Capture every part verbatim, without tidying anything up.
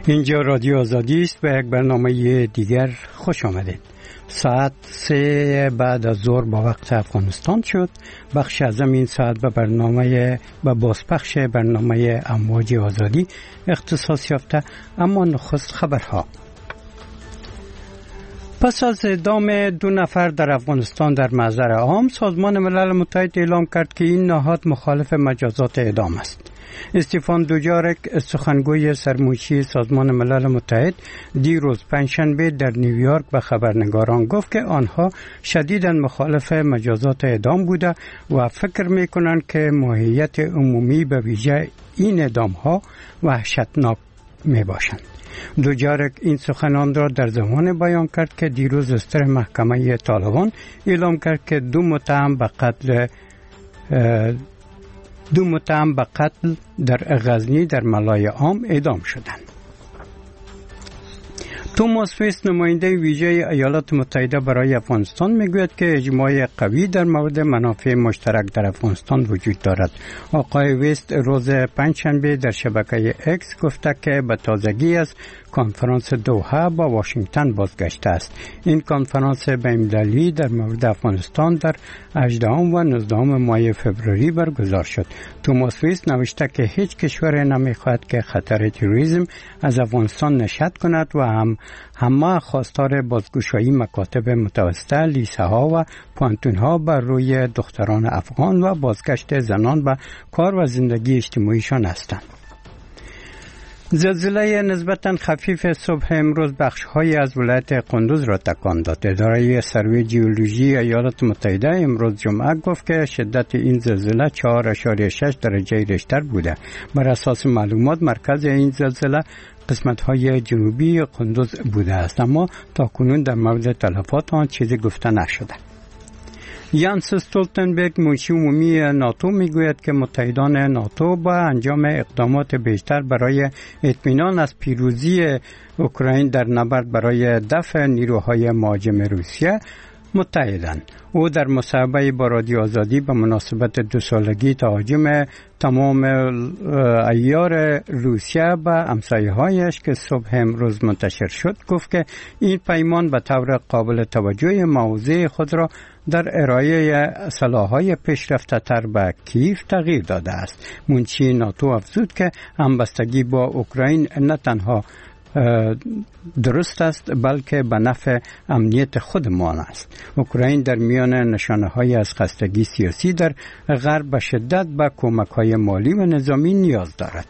اینجا رادیو آزادی است و یک برنامه دیگر خوش آمدید. ساعت سه بعد از ظهر با وقت افغانستان شد. بخش از این ساعت به برنامه و بازپخش برنامه امواج آزادی اختصاص یافته. اما نخست خبرها. پس از اعدام دو نفر در افغانستان در محضر عام، سازمان ملل متحد اعلام کرد که این نهاد مخالف مجازات اعدام است. استیفان دوجارک، سخنگوی سرمایشی سازمان ملل متحد، دیروز پنجشنبه در نیویورک به خبرنگاران گفت که آنها شدیداً مخالف مجازات اعدام بوده و فکر می‌کنند که ماهیت عمومی به ویژه این اعدام‌ها وحشتناک می‌باشند. دوجارک این سخنان را در زمان بیان کرد که دیروز استر محکمه طالبان اعلام کرد که دو متهم به قتل دو متهم به قتل در غزنی در ملای عام اعدام شدند. توماس ویست، نماینده ویژه ایالات متحده برای افغانستان، میگوید که اجماع قوی در مورد منافع مشترک در افغانستان وجود دارد. آقای ویست روز پنجشنبه در شبکه اکس گفته که به تازگی از کنفرانس دوحه با واشنگتن بازگشته است. این کنفرانس بین‌المللی در مورد افغانستان در هجدهم و نوزدهم ماه فوریه برگزار شد. توماس ویست نوشته که هیچ کشور نمیخواهد که خطر تروریسم از افغانستان نشأت کند و هم همه خواستار بازگشایی مکاتب متوسطه، لیسه ها و پانتون ها بر روی دختران افغان و بازگشت زنان به کار و زندگی اجتماعیشان هستند. زلزله نسبتاً خفیف صبح امروز بخش‌هایی از ولایت قندوز را تکان داد. اداره سروی جیولوژی ایالات متحده امروز جمعه گفت که شدت این زلزله چهار ممیز شش درجه ریشتر بوده. بر اساس معلومات مرکز این زلزله قسمت‌های جنوبی قندوز بوده است، اما تاکنون در مورد تلفات آن چیزی گفته نشده. یانس استولتنبرگ، منشی عمومی ناتو، میگوید که متحدان ناتو با انجام اقدامات بیشتر برای اطمینان از پیروزی اوکراین در نبرد برای دفع نیروهای مهاجم روسیه متحدند. او در مصاحبه با رادیو آزادی به مناسبت دو سالگی تهاجم تمام عیار روسیه به همسایه‌هایش که صبح امروز منتشر شد گفت که این پیمان به طور قابل توجه موضع خود را در ارائه سلاح‌های پیشرفته‌تر به کیف تغییر داده است. منشی ناتو افزود که همبستگی با اوکراین نه تنها درست است بلکه به نفع امنیت خودمان است. اوکراین در میان نشانه‌های از خستگی سیاسی در غرب به شدت به کمک‌های مالی و نظامی نیاز دارد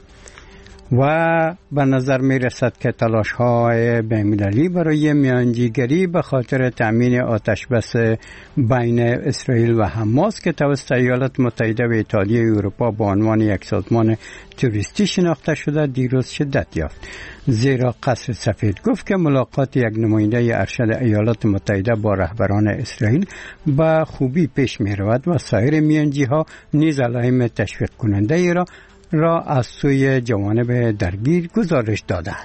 و به نظر می رسد که تلاش های بین‌المللی برای میانجیگری به خاطر تأمین آتش بس بین اسرائیل و حماس که توسط ایالات متحده و اتحادیه اروپا به عنوان یک سازمان تروریستی شناخته شده دیروز شدت یافت. زیرا قصر سفید گفت که ملاقات یک نماینده ارشد ایالات متحده با رهبران اسرائیل به خوبی پیش می رود و سایر میانجی ها نیز علائم تشویق کننده ای را را از سوی جوانب درگیر گزارش دادند.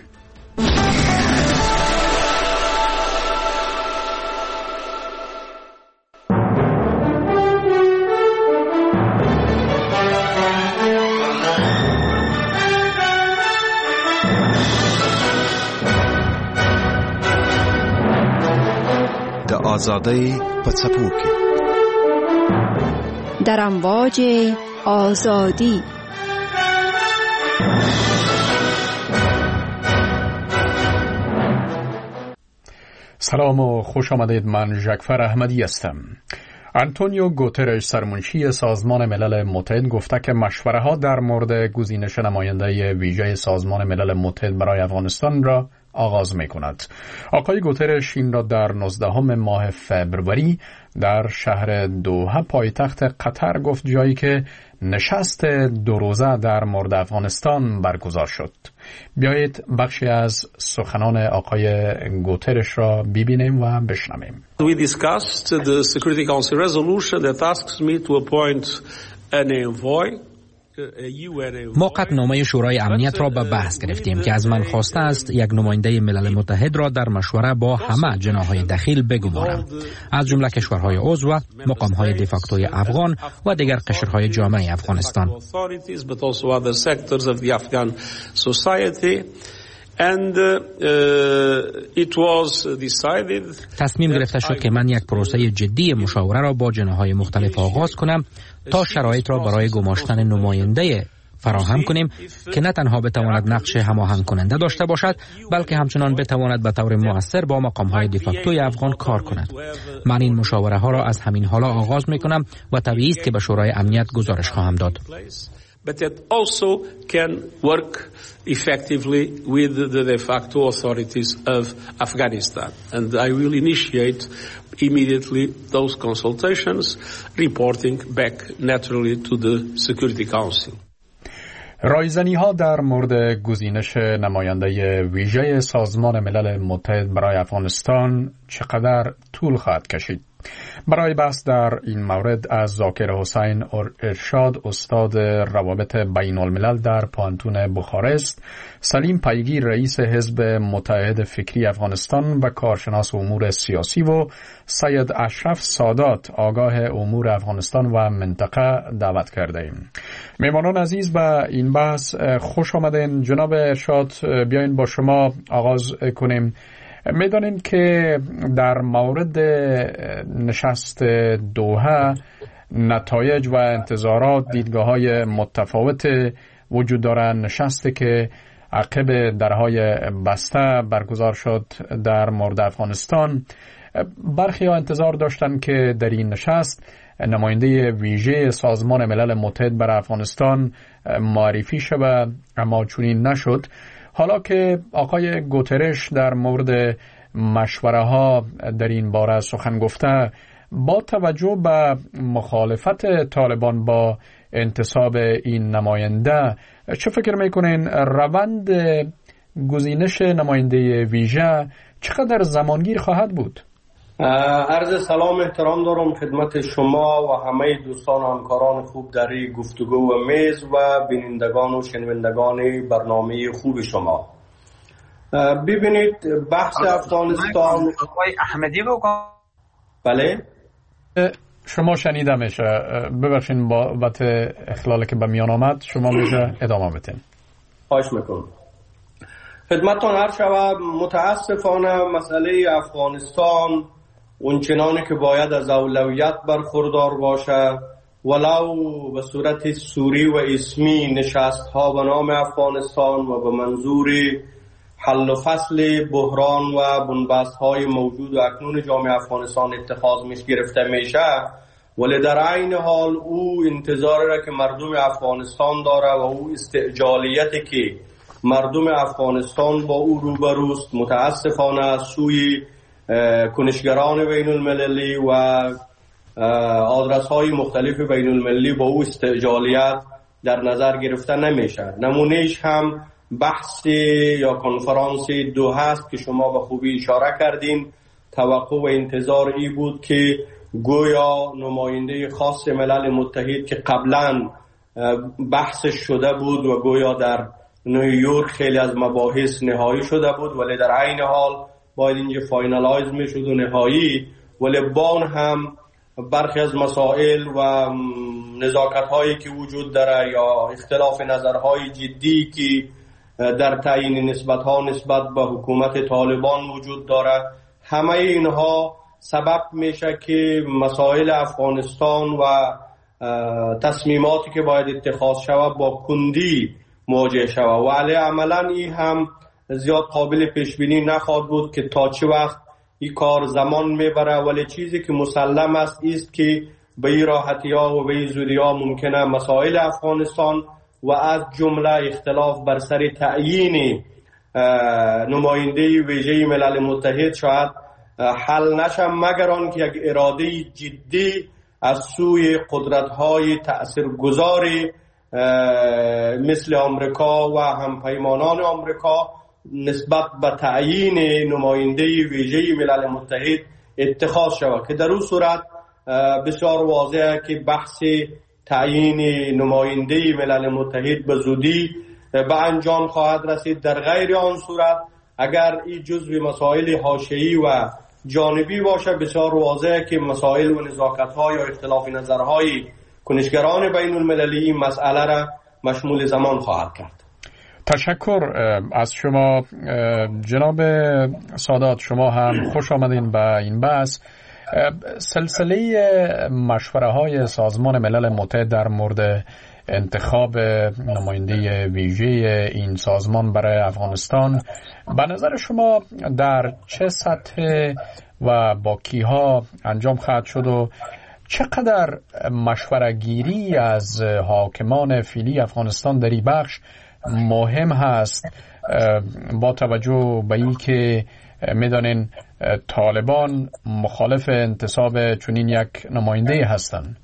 د آزادی په څپو کې در امواج آزادی. سلام و خوش آمدید. من ژکفر احمدی هستم. آنتونیو گوترش، سرمنشی سازمان ملل متحد، گفته که مشوره ها در مورد گزینش نماینده ویژه سازمان ملل متحد برای افغانستان را آغاز می کند. آقای گوترش این را در نوزدهم ماه فوریه در شهر دوحه پایتخت قطر گفت، جایی که نشست دو روزه در مورد افغانستان برگزار شد. بیایید بخشی از سخنان آقای گوترش را ببینیم و بشنویم. We discussed the Security Council resolution that asks me to appoint an envoy. ما قطعنامه شورای امنیت را به بحث گرفتیم که از من خواسته است یک نماینده ملل متحد را در مشوره با همه جناح‌های دخیل بگمارم، از جمله کشورهای عضو و مقام‌های دیفاکتوی افغان و دیگر قشرهای جامعه افغانستان. And uh, it was decided تصمیم گرفته شد که من یک پروسه جدی مشاوره را با جناح‌های مختلف آغاز کنم تا شرایط را برای گماشتن نماینده فراهم کنیم که نه تنها بتواند نقش هماهنگ کننده داشته باشد بلکه همچنان بتواند به طور مؤثر با مقام‌های دیفاکتوی افغان کار کند. من این مشاوره ها را از همین حالا آغاز می کنم و طبیعی است که به شورای امنیت گزارش خواهم داد. But that also can work effectively with the de facto authorities of Afghanistan. And I will initiate immediately those consultations, reporting back naturally to the Security Council. رایزنی ها در مورد گزینش نماینده ویژه سازمان ملل متحد برای افغانستان چقدر طول خواهد کشید؟ برای بحث در این مورد از ذاکر حسین ارشاد استاد روابط بین الملل در پانتون بخارست، سلیم پیگیر رئیس حزب متحد فکری افغانستان و کارشناس امور سیاسی و سید اشرف سادات آگاه امور افغانستان و منطقه دعوت کرده ایم. میمانان عزیز به این بحث خوش آمدین. جناب ارشاد بیاین با شما آغاز کنیم. میدانیم که در مورد نشست دوحه نتایج و انتظارات دیدگاه‌های متفاوت وجود دارند. نشستی که عقب درهای بسته برگزار شد در مورد افغانستان، برخی ها انتظار داشتند که در این نشست نماینده ویژه سازمان ملل متحد برای افغانستان معرفی شود، اما چنین نشد. حالا که آقای گوترش در مورد مشوره ها در این باره سخن گفته، با توجه به مخالفت طالبان با انتصاب این نماینده، چه فکر میکنین روند گزینش نماینده ویژه چقدر زمانگیر خواهد بود؟ عرض سلام احترام دارم خدمت شما و همه دوستان و همکاران خوب در این گفتگو و میز و بینندگان و شنوندگان برنامه خوب شما. ببینید بحث افغانستان احمدی بگم. بله شما شنیده میشه، ببخشین بابت اخلالی که به میان آمد، شما میشه ادامه بدین. خواهش میکنم. خدمتتان عرض شود متاسفانه مسئله افغانستان اونچنانی که باید از اولویت برخوردار باشه، ولو به صورت سوری و اسمی نشست ها به نام افغانستان و به منظور حل و فصل بحران و بنبست های موجود و اکنون جامعه افغانستان اتخاذ میش گرفته میشه، ولی در عین حال او انتظاری را که مردم افغانستان داره و او استعجالیتی که مردم افغانستان با او روبروست متاسفانه از سوی کنشگران بین المللی و آدرس های مختلف بین المللی با او استعجالیت در نظر گرفته نمیشه. نمونهش هم بحث یا کنفرانس دوحه است که شما به خوبی اشاره کردین. توقع و انتظار ای بود که گویا نماینده خاص ملل متحد که قبلا بحث شده بود و گویا در نیویورک خیلی از مباحث نهایی شده بود، ولی در عین حال باید اینجا فاینالایز میشد و نهایی، ولی بان هم برخی از مسائل و نزاکت هایی که وجود داره یا اختلاف نظرهای جدی که در تعیین نسبت ها نسبت به حکومت طالبان وجود داره، همه اینها سبب میشه که مسائل افغانستان و تصمیماتی که باید اتخاذ شود با کندی مواجه شود و علی عملا این هم زیاد قابل پیش بینی نخواهد بود که تا چه وقت این کار زمان میبره، ولی چیزی که مسلم است است که به این راحتی ها و به این زودی ها ممکنه مسائل افغانستان و از جمله اختلاف بر سر تعیین نماینده ویژه ملل متحد شاید حل نشه، مگر آنکه یک اراده جدی از سوی قدرت های تاثیرگذار مثل آمریکا و همپیمانان آمریکا نسبت به تعیین نماینده ویژه ملل متحد اتخاذ شود، که در اون صورت بسیار واضحه که بحث تعیین نماینده ملل متحد به زودی به انجام خواهد رسید. در غیر آن صورت اگر این جزء مسائل حاشیه‌ای و جانبی باشه، بسیار واضحه که مسائل و نزاکت‌ها یا اختلاف نظرهای کنشگران بین المللی این مسئله را مشمول زمان خواهد کرد. تشکر از شما جناب سادات. شما هم خوش آمدین به این بحث. سلسله مشوره های سازمان ملل متحد در مورد انتخاب نماینده ویژه این سازمان برای افغانستان به نظر شما در چه سطح و با کیها انجام خواهد شد و چقدر مشوره گیری از حاکمان فعلی افغانستان در این بخش مهم هست با توجه به این که میدانین طالبان مخالف انتصاب چنین یک نماینده هستند؟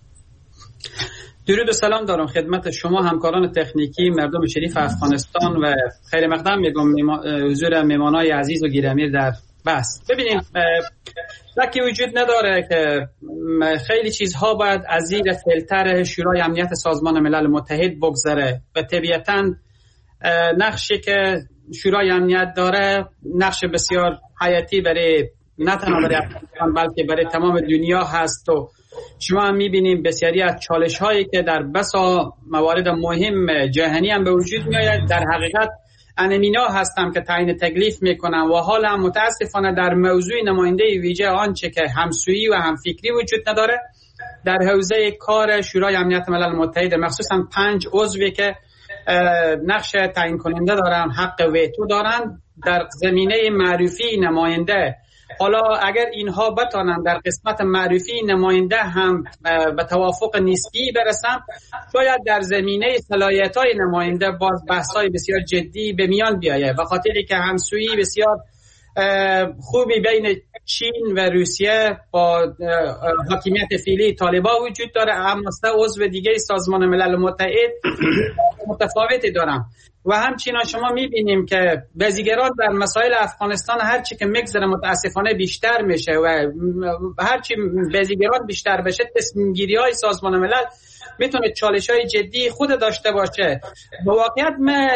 درود و سلام دارم خدمت شما همکاران تکنیکی مردم شریف افغانستان و خیر مقدم میگم حضور مهمانای عزیز و گرامی در بحث. ببینیم شکی وجود نداره که خیلی چیزها باید از زیر فیلتر شورای امنیت سازمان ملل متحد بگذره و طبیعتاً نقشی که شورای امنیت داره نقش بسیار حیاتی برای نه تنها برای افغانستان بلکه برای تمام دنیا هست و شما هم میبینیم بسیاری از چالش هایی که در بسا موارد مهم جهانی هم به وجود میآید در حقیقت انمینا هستم که تعیین تکلیف میکنم و حالا متاسفانه در موضوع نماینده ویژه آنچه که همسویی و همفکری وجود نداره در حوزه کار شورای امنیت ملل متحد، مخصوصا پنج عضوی که نقش تعیین کننده دارن، حق ویتو دارن در زمینه معرفی نماینده. حالا اگر اینها بتانن در قسمت معرفی نماینده هم به توافق نسبی برسن، شاید در زمینه صلاحیت‌های نماینده باز بحث‌های بسیار جدی به میان بیاید، به خاطری که همسویی بسیار خوبی بین چین و روسیه با حاکمیت فعلی طالبان وجود داره، اما سه عضو دیگه سازمان ملل متحد متفاوتی دارن و همچنین شما میبینیم که بازیگران در مسائل افغانستان هرچی که میگذره متاسفانه بیشتر میشه و هرچی بازیگران بیشتر بشه تصمیم گیری های سازمان ملل میتونه چالش های جدی خود داشته باشه. به واقعیت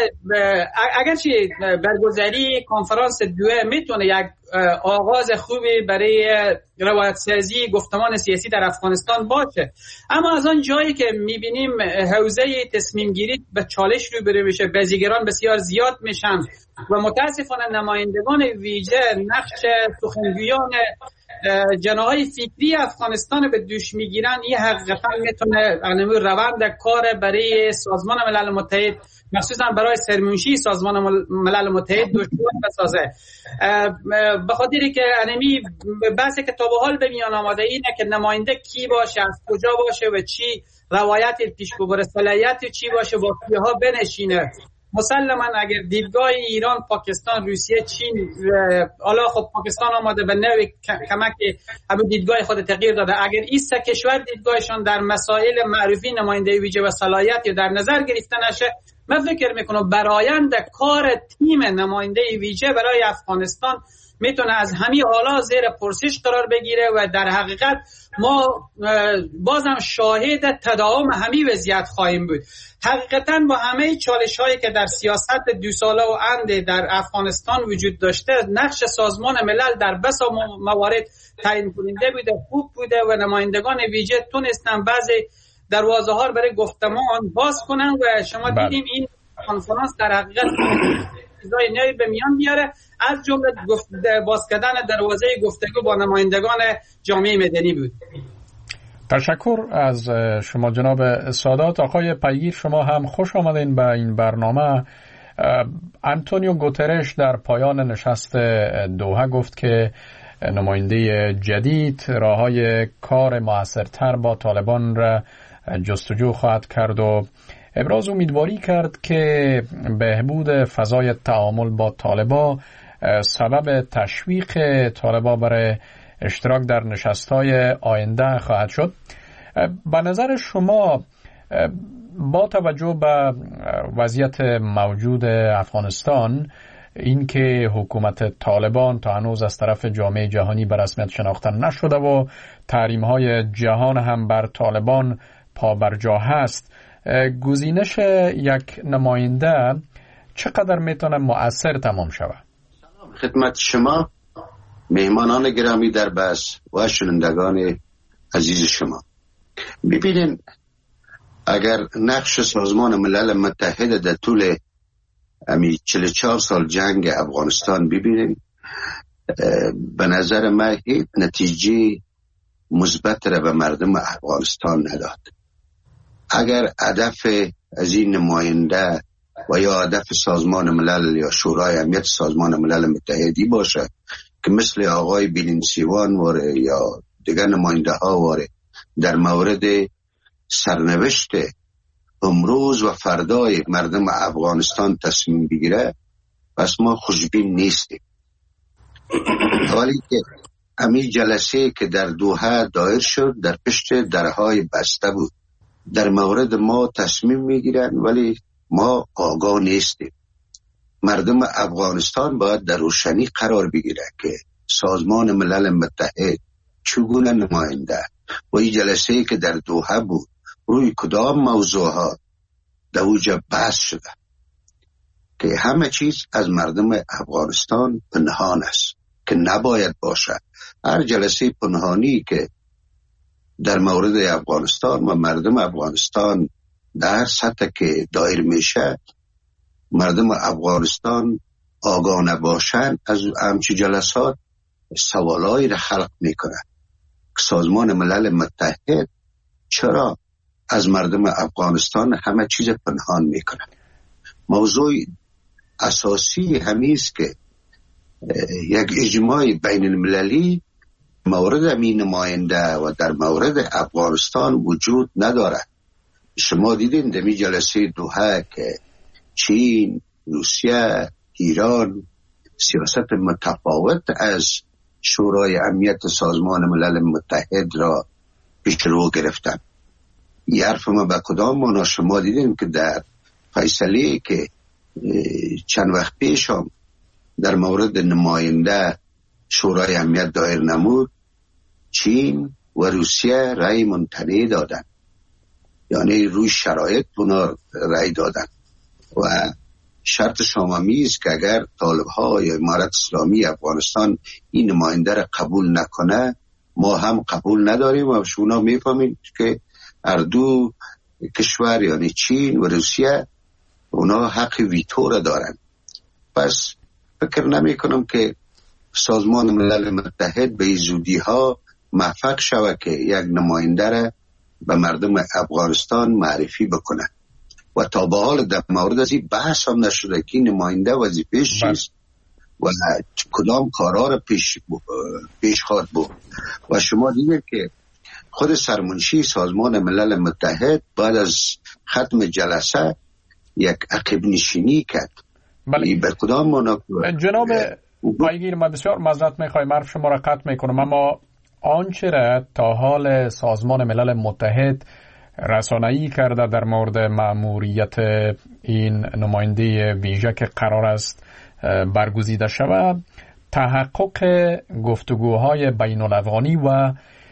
اگرچه برگزاری کنفرانس دوه میتونه یک آغاز خوبی برای روایت سازی گفتمان سیاسی در افغانستان باشه، اما از آن جایی که میبینیم حوزه تصمیم گیری به چالش روبرو میشه، بازیگران بسیار زیاد میشن و متاسفانه نمایندگان ویژه نقش سخنگویان جناهای فکری افغانستان به دوش میگیرن. این حقیقتا میتونه روند کار برای سازمان ملل متحد مخصوصا برای سرمنشی سازمان ملل متحد دشوار بسازه، به خاطری که انمی بحثی که تا به حال به میان آمده اینه که نماینده کی باشه، از کجا باشه و چی روایت پیش ببره، صلاحیت چی باشه، با کیها بنشینه. مسلما اگر دیدگاه ایران، پاکستان، روسیه، چین، حالا خب پاکستان آماده به نوع کمک همون دیدگاه خود تغییر داده، اگر این سه کشور دیدگاهشان در مسائل معرفی نماینده ویژه و صلاحیت یا در نظر گرفته نشه، من فکر میکنم برآیند کار تیم نماینده ویژه برای افغانستان میتونه از همین حالا زیر پرسش قرار بگیره و در حقیقت ما بازم شاهد تداوم همین وضعیت خواهیم بود. حقیقتا با همه چالش هایی که در سیاست دو ساله و اند در افغانستان وجود داشته، نقش سازمان ملل در بسا موارد تعیین کننده بوده، خوب بوده و نمایندگان ویژه تونستن بعضی دروازه ها برای گفتمان باز کنن و شما دیدیم این کنفرانس در حقیقت چیزای نوی به میان بیاره، از جمله باز کردن دروازه گفتگو با نمایندگان جامعه مدنی بود. تشکر از شما جناب سادات. آقای پیگیر شما هم خوش آمدین به این برنامه. آنتونیو گوترش در پایان نشست دوحه گفت که نماینده جدید راههای کار موثرتر با طالبان را جستجو خواهد کرد و ابراز امیدواری کرد که بهبود فضای تعامل با طالبان سبب تشویق طالبان برای اشتراک در نشست‌های آینده خواهد شد. به نظر شما با توجه به وضعیت موجود افغانستان، این که حکومت طالبان تا هنوز از طرف جامعه جهانی به رسمیت شناخته نشده و تحریم‌های جهان هم بر طالبان پابرجا هست، گزینش یک نماینده چقدر میتونه مؤثر تمام شود؟ خدمت شما مهمانان گرامی در بحث و شنوندگان عزیز شما، ببینید اگر نقش سازمان ملل متحد در طول امی چهل و چهار سال جنگ افغانستان ببینیم، به نظر من هیچ نتیجه مثبت را به مردم افغانستان نداد. اگر هدف از این نماینده و یا هدف سازمان ملل یا شورای امنیت سازمان ملل متحدی باشه که مثل آقای بینینسیوان واره یا دیگر نماینده ها واره در مورد سرنوشت امروز و فردای مردم افغانستان تصمیم بگیره، پس ما خوشبین نیستیم. ولی که امی جلسه که در دوحه دایر شد در پشت درهای بسته بود، در مورد ما تصمیم میگیرن ولی ما آگاه نیستیم. مردم افغانستان باید در روشنی قرار بگیره که سازمان ملل متحد چگونه نماینده و این جلسه که در دوحه بود روی کدام موضوعات در اوجه بحث شده که همه چیز از مردم افغانستان پنهان است که نباید باشه. هر جلسه پنهانی که در مورد افغانستان و مردم افغانستان در سطح که دایر میشه، مردم افغانستان آگاه نباشن از همچی جلسات سوالایی را خلق میکنه که سازمان ملل متحد چرا از مردم افغانستان همه چیز پنهان میکنه. موضوع اساسی همیست که یک اجماع بین المللی مورد امین نماینده و در مورد افغانستان وجود نداره. شما دیدین در می جلسه دوحه که چین، روسیه، ایران سیاست متفاوت از شورای امنیت سازمان ملل متحد را پیش رو گرفتن. این حرف ما به کدام معنا؟ شما دیدین که در فیصله که چند وقت پیش هم در مورد نماینده شورای امنیت دایر نمود، چین و روسیه رأی ممتنع دادن، یعنی روی شرایط اونا رأی دادن و شرط شاممی است که اگر طالب ها یا امارت اسلامی افغانستان این نماینده را قبول نکنه ما هم قبول نداریم و شما میفهمید که هر دو کشور یعنی چین و روسیه اونا حق ویتو را دارن. پس فکر نمی کنم که سازمان ملل متحد به زودی ها موفق شود که یک نماینده را به مردم افغانستان معرفی بکنه و تا به حال در مورد از این بحث هم نشده که نماینده وظیفه‌اش چیست و کدام کارها را پیش, پیش خواهد بود. و شما دیدید که خود سرمنشی سازمان ملل متحد بعد از ختم جلسه یک عقب نشینی کرد. بله. به کدام معنا؟ جناب پایگیر، من بسیار معذرت میخوایم حرف شما را قطع میکنم، اما آنچه را تا حال سازمان ملل متحد رسانه‌ای کرده در مورد مأموریت این نماینده ویژه که قرار است برگزیده شود، تحقق گفتگوهای بین الافغانی و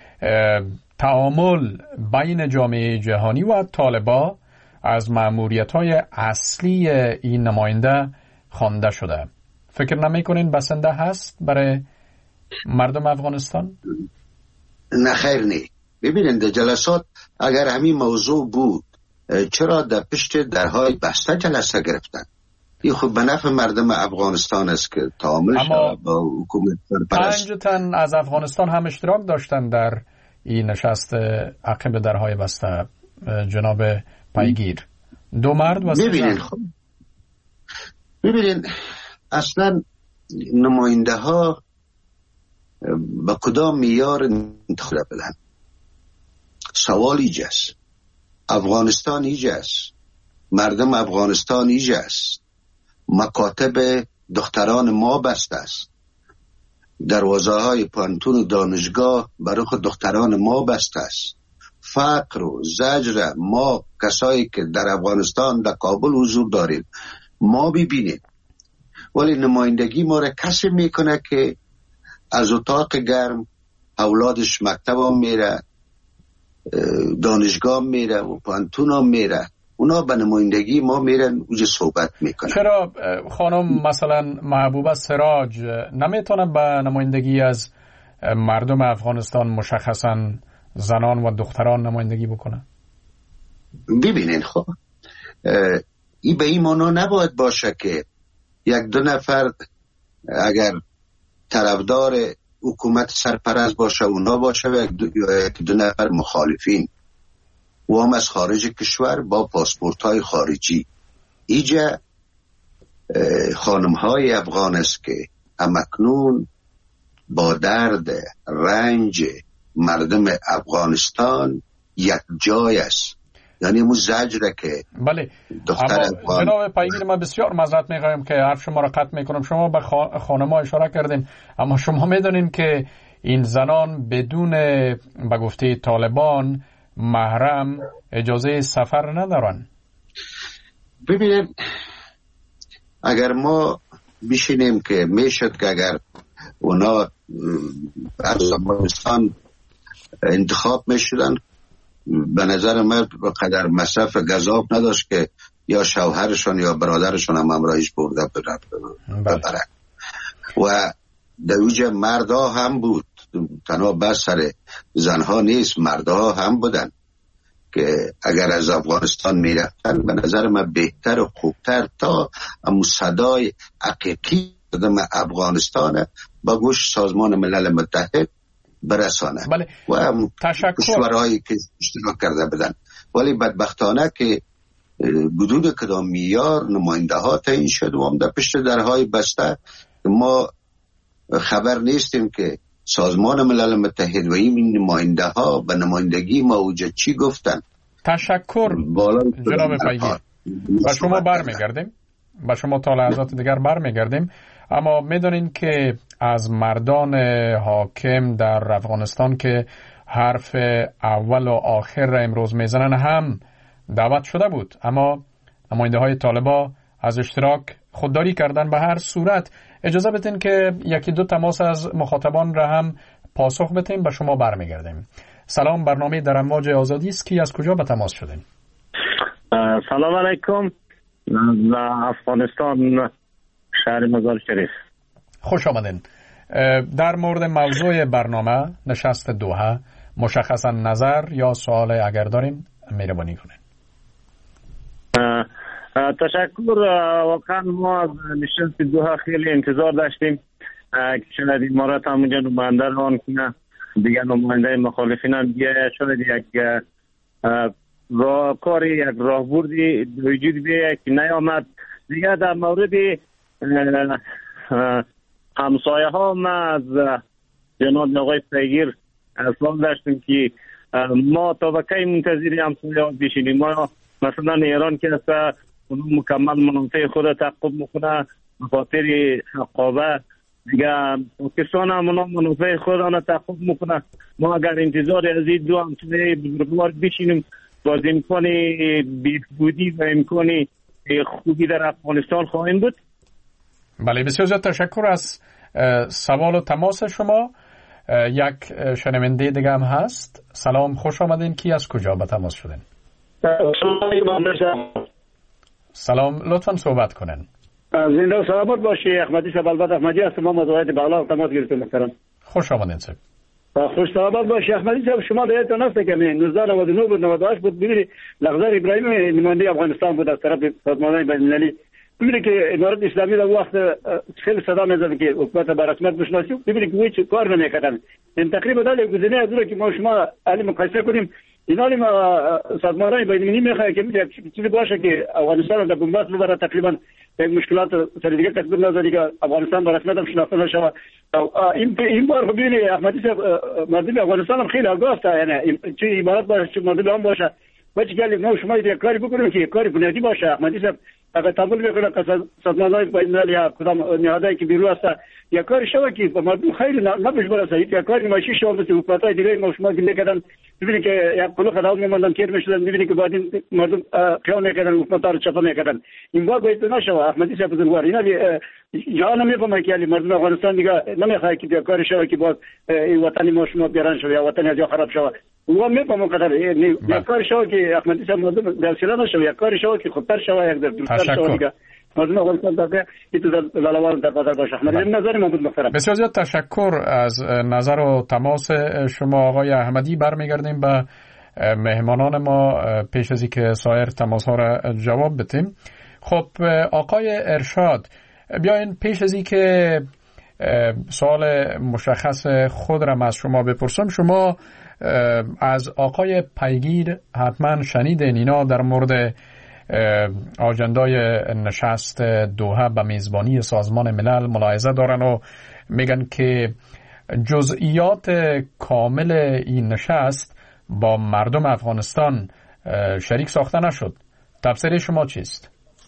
تعامل بین جامعه جهانی و طالبان از مأموریت‌های اصلی این نماینده خوانده شده. فکر نمی‌کنین بسنده هست برای مردم افغانستان؟ نه خیر نی. ببینید در جلسات اگر همین موضوع بود چرا در پشت درهای بسته جلسه گرفتن؟ این خود به نفع مردم افغانستان است که تعامل شود با حکومت سرپرست. پنج تن از افغانستان هم اشتراک داشتن در این نشست عقب درهای بسته. جناب پیگیر، دو مرد و سه زن. خب ببینید اصلا نماینده ها با کدام معیار انتخاب بدن؟ سوال ایجاست. افغانستان ایجاست، مردم افغانستان ایجاست، مکاتب دختران ما بسته است، دروازه های پانتون و دانشگاه برای خود دختران ما بسته است. فقر و زجر ما کسایی که در افغانستان در کابل حضور داریم ما ببینیم، ولی نمایندگی ما را کسی میکنه که از اتاق گرم اولادش مکتب هم میره، دانشگاه میره و پانتون هم میره، اونا به نمایندگی ما میرن اوج صحبت میکنن. چرا خانم مثلا محبوبه سراج نمیتونن به نمایندگی از مردم افغانستان مشخصا زنان و دختران نمایندگی بکنن؟ ببینین خب این به این معنا نباید باشه که یک دو نفر اگر طرفدار حکومت سرپرست باشه اونا باشه و یک دو نفر مخالفین و هم از خارج کشور با پاسپورت های خارجی. ایجا خانم های افغان است که همکنون با درد رنج مردم افغانستان یک جای است، یعنی مو زجره که بله. دختر افغان. جناب پیگیر، من بسیار معذرت میخوایم که حرف شما را قطع میکنم. شما به خانم ها اشاره کردین، اما شما میدونین که این زنان بدون به گفته طالبان محرم اجازه سفر ندارن. ببینید اگر ما بشینیم که میشد که اگر اونا از افغانستان انتخاب میشدن، به نظر من قدر مصرف گزاف نداشت که یا شوهرشون یا برادرشون هم همراهیش برده ببرن. و در اوجه مردها هم بود، تنها بس سر زنها نیست، مردها هم بودن که اگر از افغانستان میرفتن به نظر من بهتر و خوبتر تا امو صدای حقیقی مردم افغانستان با گوش سازمان ملل متحد برسانه. بله. و تشکر. هایی که اشتراک کرده بدن. ولی بدبختانه که حدود کدام میلیارد نماینده ها تعیین شد و هم در پشت درهای بسته ما خبر نیستیم که سازمان ملل متحد و این نماینده ها به نمایندگی ما اوجه چی گفتن. تشکر جناب پیگیر. با شما برمیگردیم، با شما تا لحظات دیگر برمیگردیم. اما میدونین که از مردان حاکم در افغانستان که حرف اول و آخر را امروز میزنن هم دعوت شده بود، اما نماینده های طالبا از اشتراک خودداری کردن. به هر صورت اجازه بدین که یکی دو تماس از مخاطبان را هم پاسخ بدیم، به شما برمیگردیم. سلام، برنامه در امواج آزادی است. کی از کجا به تماس شدین؟ سلام علیکم، از افغانستان، شهر مزار شریف. خوش آمدین. در مورد موضوع برنامه نشست دوحه مشخصا نظر یا سوال اگر دارین مهربانی کنین. تشکر. واقعا ما از نشست دوحه خیلی انتظار داشتیم که شاید امارات هم اونجا نماینده ران کنه، دیگه نماینده مخالفین هم بیاید، شاید یک راه کاری یک راهبردی وجود بیاید که نیامد. دیگه در مورد همسایه ها ما از جناب آقای پیگیر سوال داشتیم که ما تا وقتی منتظری همسایه ها بشینیم. ما مثلا ایران که است مکمل منافع خود تعقیب میکنه به خاطر حقابه، دیگه پاکستان هم منافع خود را تعقیب میکنه. ما اگر انتظار از این دو همسایه بزرگوار بشینیم باز امکان بهبودی و امکان خوبی در افغانستان خواهیم بود. بله، بسیار زیاد تشکر از سوال و تماس شما. یک شنونده دیگه هم هست. سلام، خوش آمدین. کی از کجا به تماس شدین؟ سلام، لطفا صحبت کنین. زنده و سلامت باشی. احمدی صاحب البته احمدی هستم، ما مزاحمت بغلا تماس گرفتم محترم. خوش آمدین صاحب. خوش سلامت باشی. احمدی صاحب شما یادتون هست که نوزده نود و نه بود نود و هشت بود، ببینید لغزر ابراهیم نماینده افغانستان بود از طرف سازمان بین‌المللی. ببینید که امارات اسلامی در وقت خیلی صدا می‌زد که حکومت به رسمیت بشناسیم. ببینید که هیچ کار نمی‌کردن. این تقریبا در گزینه از اون که ما شما علی مقایسه کنیم، اینا ما سازمان بین‌المللی می‌خواد که چیزی باشه که افغانستان در بنبست ببره، تقریبا مشکلات سر دیگه کسب نذاری که افغانستان به رسمیت هم شناخته نشه. این این بار ببینید احمدی صاحب مردم افغانستان هم خیلی آگاه است، یعنی چه عبارت باشه چه مردم هم باشه. بچه گلی ما شما یک کاری بکنیم که کاری بنیادی باشه. احمدی صاحب اگر تحمل میکنه که سازمان‌های بین‌المللی یا کدام نهادهایی که بیرون هست یا کاری شوه که مردم خیلی نباش برسه، یا کاری ماشی شوه مثل حکومت‌های دیگه ما شما گله کردن. ببینید که یک قلوخ داو میموندن کیر میشدن، ببینید که بعد مردم قیام میکردن، حکومت‌ها رو چپا میکردن. این بار باید نشوه. احمدی صاحب بزرگوار اینا جهان نمیفهمه که مردم افغانستان دیگه نمیخواد که کاری شوه که باز این وطن ما شما بیرون شوه یا وطن از جا خراب شوه. و میفهمم قدر یک کاری شوه که احمدی صاحب مردم درسیده نشوه، یک کاری شوه که خودتر شوه، یک در دوستر شوه دیگه. مردم افغانستان دیگه ایتو زلوال در بازار باشه. احمدی نظر من بود محترم. بسیار زیاد تشکر از نظر و تماس شما آقای احمدی. برمیگردیم به مهمانان ما پیش از اینکه سایر تماس ها را جواب بدیم. خب آقای ارشاد، بیاین پیش از این که سوال مشخص خودم از شما بپرسم، شما از آقای پیگیر حتما شنیدین اینا در مورد آجندای نشست دوحه به میزبانی سازمان ملل ملاحظه دارن و میگن که جزئیات کامل این نشست با مردم افغانستان شریک ساخته نشد. تفسیر شما چیست؟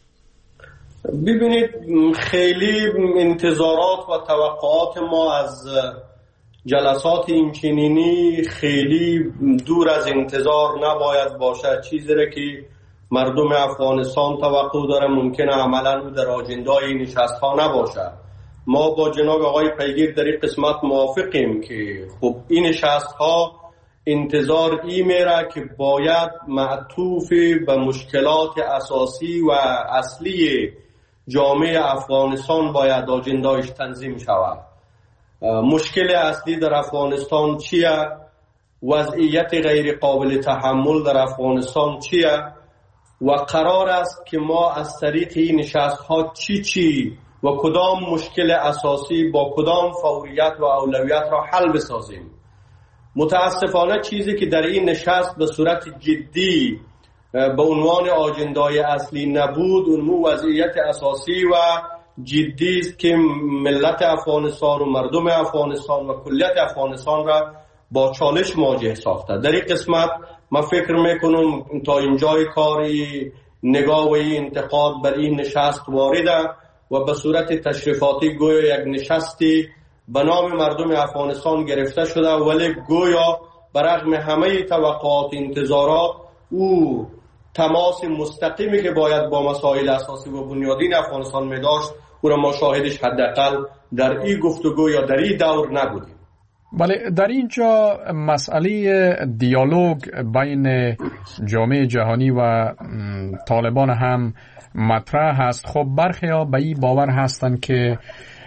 ببینید، خیلی انتظارات و توقعات ما از جلسات اینچنینی خیلی دور از انتظار نباید باشه. چیزی را که مردم افغانستان توقع داره ممکنه عملا در آجندای نشست ها نباشه. ما با جناب آقای پیگیر در این قسمت موافقیم که خب این نشست ها انتظار این میره که باید معطوف به مشکلات اساسی و اصلی جامعه افغانستان باید آجندایش تنظیم شود. مشکل اصلی در افغانستان چیه؟ وضعیت غیر قابل تحمل در افغانستان چیه؟ و قرار است که ما از طریق این نشست ها چی چی و کدام مشکل اساسی با کدام فوریت و اولویت را حل بسازیم. متاسفانه چیزی که در این نشست به صورت جدی به عنوان آجندای اصلی نبود، اون وضعیت اساسی و جدی است که ملت افغانستان و مردم افغانستان و کلیت افغانستان را با چالش مواجه ساخته. در این قسمت من فکر میکنم تا اینجای کاری نگاه و انتقاد بر این نشست وارده و به صورت تشریفاتی گویا یک نشستی به نام مردم افغانستان گرفته شده، ولی گویا برغم همه توقعات انتظارات او تماس مستقیمی که باید با مسائل اساسی و بنیادین افغانستان می داشت او را ما شاهدش حداقل در این گفتگو یا در این دور نبودیم. بله، در اینجا مسئله دیالوگ بین جامعه جهانی و طالبان هم مطرح هست. خب برخی ها به این باور هستند که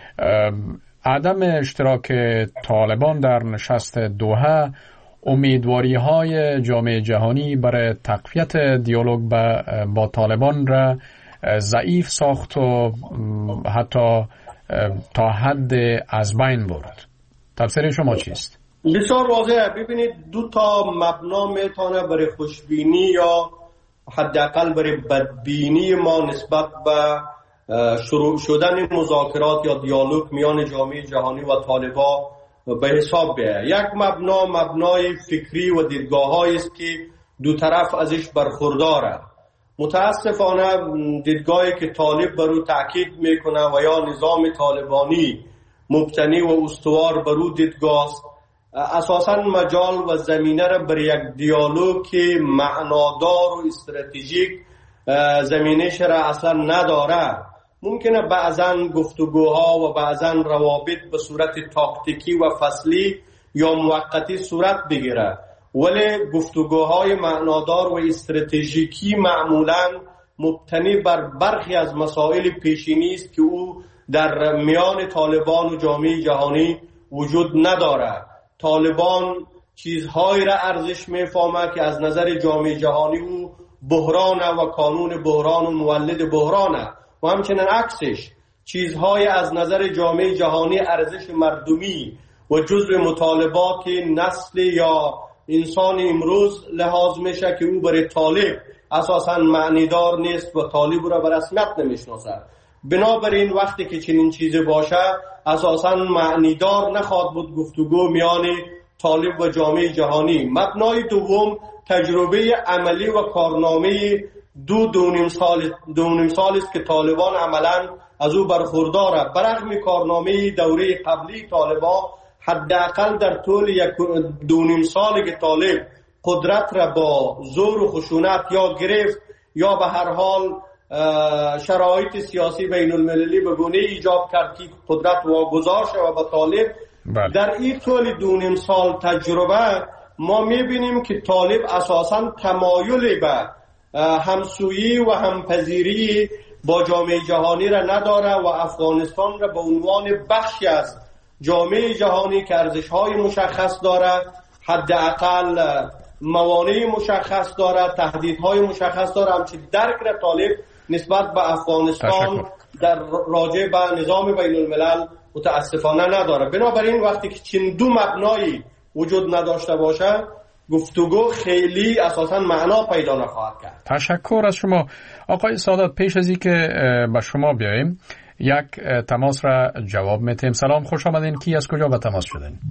عدم اشتراک طالبان در نشست دوحه امیدواری های جامعه جهانی برای تقویت دیالوگ با طالبان را ضعیف ساخت و حتی تا حد از بین برد. تفسیر شما چیست؟ بسیار واضحه. ببینید، دو تا مبنا میتونه برای خوشبینی یا حداقل برای بدبینی ما نسبت به شروع شدن مذاکرات یا دیالوگ میان جامعه جهانی و طالبان به حساب بیاید. یک مبنا مبنای فکری و دیدگاه‌هایی است که دو طرف ازش برخورداره. متاسفانه دیدگاهی که طالب بر او تاکید میکنه و یا نظام طالبانی مبتنی و استوار بر او دیدگاه است، اساساً مجال و زمینه را برای یک دیالوگ که معنادار و استراتژیک زمینش را اصلا نداره. ممکنه بعضاً گفتگوها و بعضاً روابط به صورت تاکتیکی و فصلی یا موقتی صورت بگیره، ولی گفتگوهای معنادار و استراتژیکی معمولاً مبتنی بر برخی از مسائل پیشینی است که او در میان طالبان و جامعه جهانی وجود نداره. طالبان چیزهایی را ارزش میفهمه که از نظر جامعه جهانی او بحرانه و کانون بحران و مولد بحرانه، و همچنین عکسش چیزهای از نظر جامعه جهانی ارزش مردمی و جزء مطالبات نسل یا انسان امروز لحاظ میشه که او برای طالب اساساً معنیدار نیست و طالب را به رسمیت نمیشناسه. بنابراین وقتی که چنین چیزی باشه اساساً معنیدار نخواهد بود گفتگو میان طالب و جامعه جهانی. مبنای دوم تجربه عملی و کارنامه دو دونیم سال دونیم سال است که طالبان عملاً از او برخورداره. برغم کارنامه دوره قبلی طالبان حداقل در طول یک دونیم سالی که طالب قدرت را با زور و خشونت یا گرفت یا به هر حال شرایط سیاسی بین المللی به گونه ایجاب کرد که قدرت واگذار شود به طالب. بله. در این طول دونیم سال تجربه ما میبینیم که طالب اساساً تمایل به همسویی و همپذیری با جامعه جهانی را نداره و افغانستان را به عنوان بخشی از جامعه جهانی که ارزش‌های مشخص داره، حداقل موانع مشخص داره، تهدیدهای مشخص داره، همچنین درک را طالب نسبت به افغانستان در راجع به نظام بین الملل متاسفانه نداره. بنابراین وقتی که چین دو مبنایی وجود نداشته باشه گفتگو خیلی اساساً معنا پیدا نخواهد کرد. تشکر از شما آقای سادات. پیش از اینکه به شما بیاییم یک تماس را جواب میتیم. سلام، خوش آمدین. کی از کجا به تماس شدین؟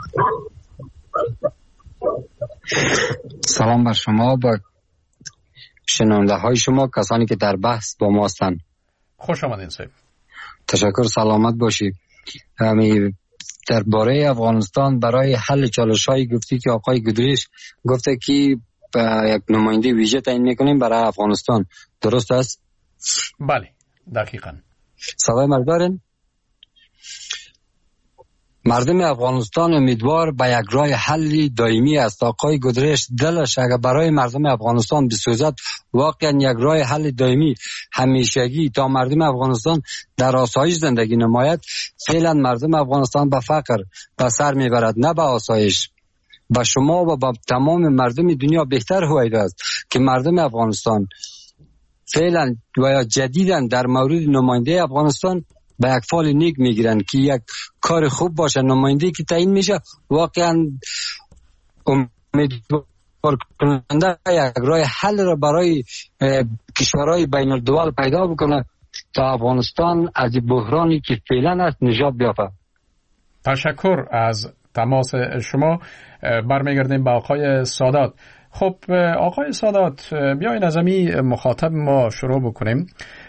سلام بر شما، با شنونده های شما، کسانی که در بحث با ما هستند. خوش آمدین صاحب. تشکر، سلامت باشی. همی درباره افغانستان برای حل چالش‌های گفتی که آقای گودریش گفته که یک نماینده ویژه تعیین میکنیم برای افغانستان، درست است؟ بله دقیقاً. صدای مرد دارین؟ مردم افغانستان امیدوار به یک راه حل دائمی است. آقای گودریش دلش اگر برای مردم افغانستان بسوزد، واقعا یک راه حل دائمی همیشگی تا مردم افغانستان در آسایش زندگی نماید. فعلا مردم افغانستان به فقر به سر میبرد، نه به آسایش. به شما و به تمام مردم دنیا بهتر هویده است که مردم افغانستان فعلا و یا جدیداً در مورد نماینده افغانستان به یک فال نیک میگیرن که یک کار خوب باشه. نماینده که تعیین میشه واقعا امیدوار کننده یک راه حل را برای کشورهای بین الدول پیدا بکنه تا افغانستان از بحرانی که فعلا است نجات بیافته. تشکر از تماس شما. برمیگردیم به آقای سادات. خب آقای سادات، بیاین از این مخاطب ما شروع بکنیم.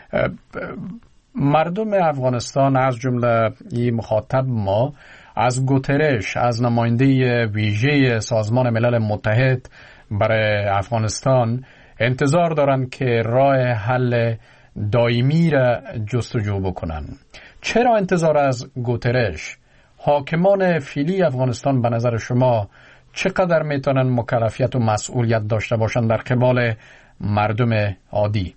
مردم افغانستان از جمله این مخاطب ما از گوترش، از نماینده ویژه سازمان ملل متحد برای افغانستان انتظار دارند که راه حل دائمی را جستجو بکنن. چرا انتظار از گوترش؟ حاکمان فعلی افغانستان به نظر شما چقدر میتونن مکلفیت و مسئولیت داشته باشند در قبال مردم عادی؟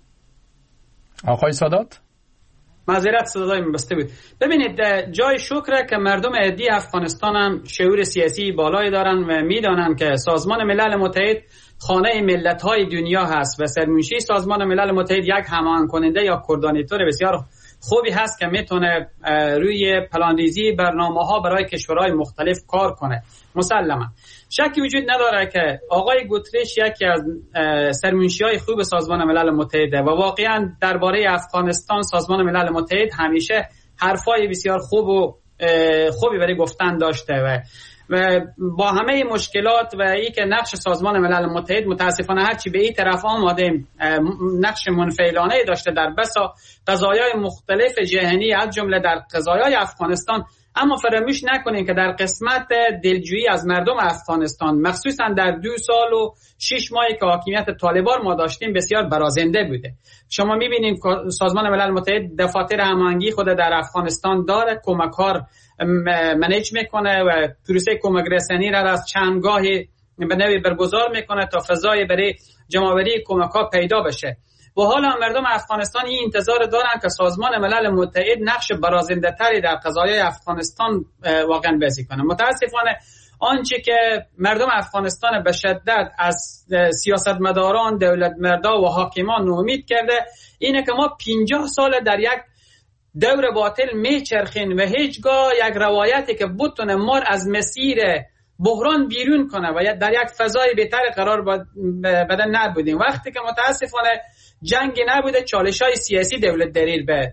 آقای سادات؟ معذرت صدای بسته بود. ببینید جای شکره که مردم عادی افغانستان هم شعور سیاسی بالایی دارن و میدانن که سازمان ملل متحد خانه ملت‌های دنیا هست و سرمنشی سازمان ملل متحد یک هماهنگ کننده یا کوردیناتور بسیار خوبی هست که میتونه روی پلاندیزی برنامه‌ها برای کشورهای مختلف کار کنه. مسلما شکی وجود نداره که آقای گوتریش یکی از سرمنشی‌های خوب سازمان ملل متحده و واقعا درباره افغانستان سازمان ملل متحد همیشه حرفای بسیار خوب و خوبی برای گفتن داشته و و با همه مشکلات و ای که نقش سازمان ملل متحد متاسفانه هرچی به این طرف آماده نقش منفعلانه داشته در بسا قضایای مختلف جهانی از جمله در قضایای افغانستان. اما فراموش نکنین که در قسمت دلجویی از مردم افغانستان مخصوصا در دو سال و شش ماهی که حاکمیت طالبان ما داشتیم بسیار برازنده بوده. شما میبینید سازمان ملل متحد دفاتر هماهنگی خود در افغانستان داره، کمک‌ها منیج میکنه و پروسه کمک رسانی را از چندگاهی به نوی برگزار میکنه تا فضای برای جمع‌آوری کمک‌ها پیدا بشه. و حالا مردم افغانستان این انتظار دارن که سازمان ملل متحد نقش برازنده تری در قضایای افغانستان واقعا بازی کنه. متاسفانه آنچه که مردم افغانستان به شدت از سیاستمداران، دولتمردا و حاکمان ناامید کرده اینه که ما پنجاه سال در یک دور باطل میچرخین و هیچگاه یک روایتی که بتونه ما از مسیر بحران بیرون کنه و در یک فضای بهتر قرار بدن نبودیم. وقتی که متاسفانه جنگی نبوده، چالش‌های سیاسی دولت دریل به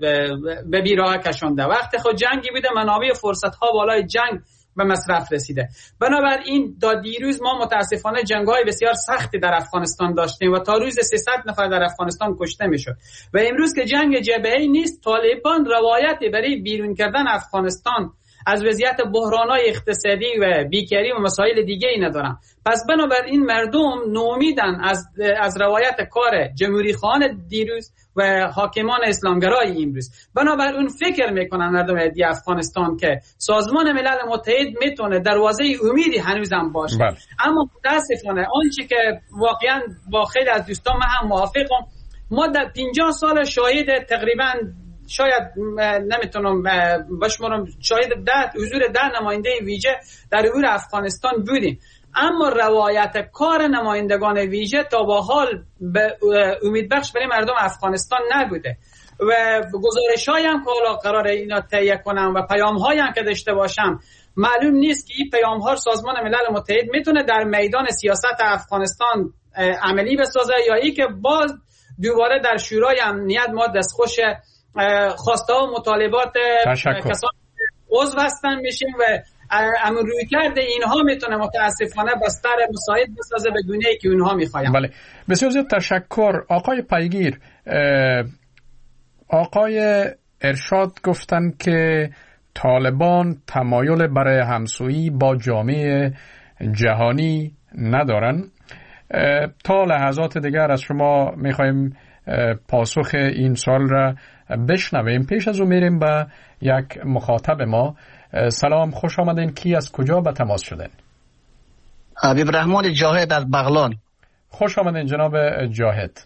به بیراه کشونده. وقتی خود جنگی بوده، منابع و فرصت‌ها بالای جنگ به مصرف رسیده. بنابراین تا دیروز ما متاسفانه جنگ‌های بسیار سختی در افغانستان داشتیم و تا روز سیصد نفر در افغانستان کشته میشد و امروز که جنگ جبهه‌ای نیست، طالبان روایتی برای بیرون کردن افغانستان از وضعیت بحران‌های اقتصادی و بیکاری و مسائل دیگه ای ندارن. پس بنابراین مردم نومیدن از از روایت کار جمهوری خواهان دیروز و حاکمان اسلامگرای امروز. بنابراین فکر میکنن مردم عادی افغانستان که سازمان ملل متحد میتونه دروازه امیدی هنوزم باشه. بله. اما متاسفانه آنچه که واقعا با خیلی از دوستان من هم موافقم، ما در پنجاه سال شاهد تقریبا شاید نمیتونم بشمارم شاید ده حضور ده نماینده ویژه در امور افغانستان بودیم. اما روایت کار نمایندگان ویژه تا به حال به امید بخش برای مردم افغانستان نبوده و گزارش هایی هم که حالا قرار اینا تهیه کنم و پیام هایی هم که داشته باشم معلوم نیست که این پیام ها سازمان ملل متحد میتونه در میدان سیاست افغانستان عملی بسازه یا ای که باز دوباره در شورای امنیت ما دستخوش خواسته و مطالبات کسان عضو هستن میشیم و امر روی کرده اینها میتونه متاسفانه بستر مساعد بسازه به گونه‌ای که اونها میخواین. بله بسیار زیاد تشکر آقای پیگیر. آقای ارشاد گفتن که طالبان تمایل برای همسویی با جامعه جهانی ندارن. تا لحظات دیگر از شما میخوایم پاسخ این سوال را بشنویم. پیش از اون میریم به یک مخاطب ما. سلام، خوش آمدین. کی از کجا به تماس شدین؟ حبیب رحمان جاهد از بغلان. خوش آمدین جناب جاهد.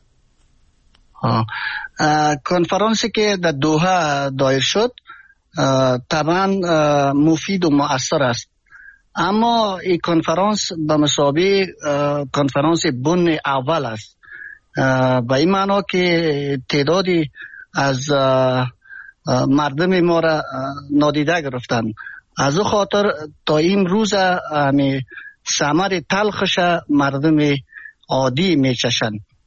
کنفرانسی که در دوحه دایر شد طبعا مفید و مؤثر است، اما این کنفرانس به مسابقه کنفرانس بن اول است، به این معنا که تعدادی از مردم ما را نادیده گرفتن. از او خاطر تا این روز همی ثمر تلخش مردم عادی میچشن.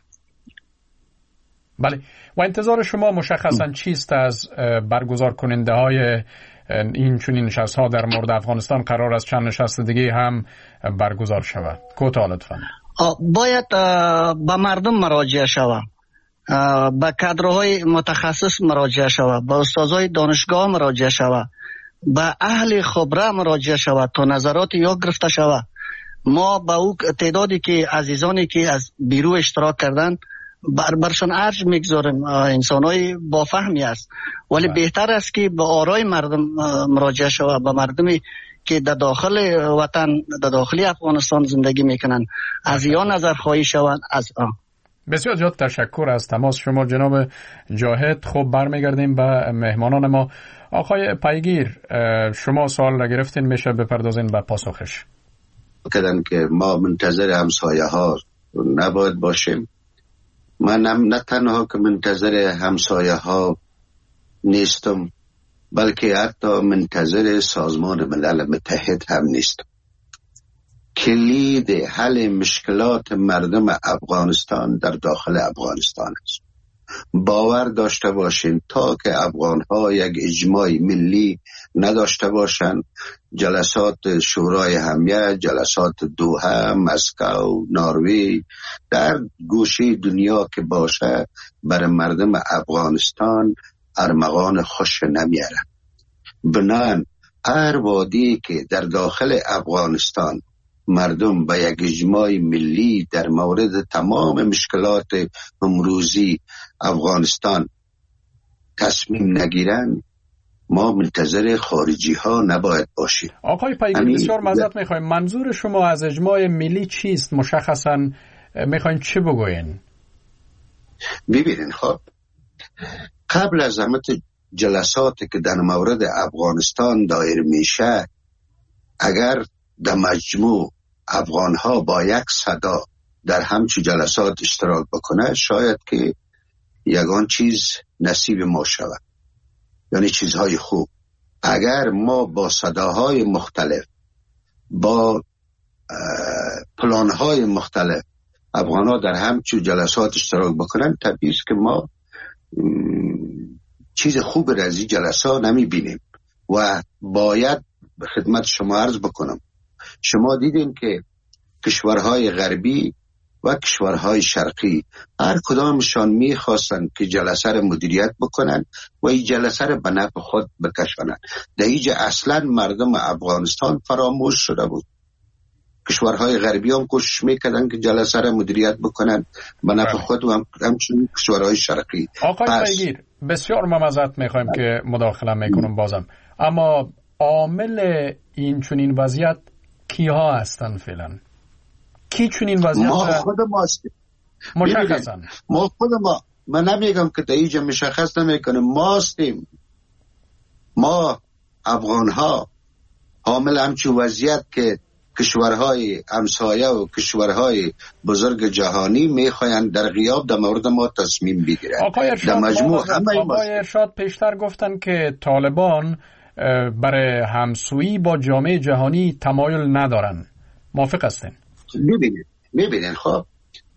بله، و انتظار شما مشخصا چیست از برگزار کننده های این چنین نشست ها در مورد افغانستان؟ قرار است چند نشست دیگه هم برگزار شود. کوتاه لطفاً. باید به مردم مراجعه شود، به کادرهای متخصص مراجعه شود، به استادای دانشگاه مراجعه شود، به اهل خبره مراجعه شود تا نظرات یا گرفته شود. ما با او تعدادی که عزیزانی که از بیرو اشتراک کردن بر برشان ارج میگذاریم، انسانای با فهمی است، ولی بهتر است که به آرای مردم مراجعه شود، به مردمی که در داخل وطن در داخل افغانستان زندگی میکنن از یا نظر خواهی شوند از آن. بسیار زیاد تشکر از تماس شما جناب جاهد. خب برمیگردیم به مهمانان ما. آقای پیگیر، شما سوال را گرفتین، میشه بپردازین به پاسخش. کردن که ما منتظر همسایه ها نباید باشیم. من نه تنها که منتظر همسایه ها نیستم، بلکه حتی منتظر سازمان ملل متحد هم نیستم. کلید حل مشکلات مردم افغانستان در داخل افغانستان است. باور داشته باشین تا که افغانها یک اجماع ملی نداشته باشند، جلسات شورای همیه، جلسات دوحه، مسکو، نروژ، در گوشه دنیا که باشه، برای مردم افغانستان ارمغان خوش نمیاره. بنان هر وادی که در داخل افغانستان مردم به یک اجماع ملی در مورد تمام مشکلات امروزی افغانستان تصمیم نگیرن، ما منتظر خارجی ها نباید باشیم. آقای پیگیر، بسیار معذرت میخوایم، منظور شما از اجماع ملی چیست؟ مشخصا میخواین چه بگوین؟ ببینین، خب قبل از همه جلساتی که در مورد افغانستان دایر میشه، اگر در مجموع افغانها با یک صدا در همچون جلسات اشتراک بکنه، شاید که یگان چیز نصیب ما شود، یعنی چیزهای خوب. اگر ما با صداهای مختلف، با پلانهای مختلف افغانها در همچون جلسات اشتراک بکنن، طبیعی است که ما چیز خوب را از این جلسات نمی بینیم. و باید به خدمت شما عرض بکنم، شما دیدین که کشورهای غربی و کشورهای شرقی هر کدامشان میخواستن که جلسه را مدیریت بکنن و این جلسه را به نفع خود بکشانن. در اینجا اصلا مردم افغانستان فراموش شده بود. کشورهای غربی هم کوشش میکردن که جلسه را مدیریت بکنن به نفع خود و هم همچنین کشورهای شرقی. آقای پیگیر، بسیار معذرت میخوایم که مداخله میکنم بازم، اما عامل این چنین وضعیت کیها هستن فعلا؟ کی چنین وضعیت؟ ما خود ما هستیم. مشخصا ما خود ما من نمیگم که در اینجا مشخص نمیکنه، ما هستیم. ما افغان ها حامل همچون وضعیت که کشورهای همسایه و کشورهای بزرگ جهانی میخواین در غیاب در مورد ما تصمیم بگیرن. آقای ارشاد, آقای ارشاد پیشتر گفتن که طالبان برای همسویی با جامعه جهانی تمایل ندارن. موافق هستین؟ ببینید ببینید خب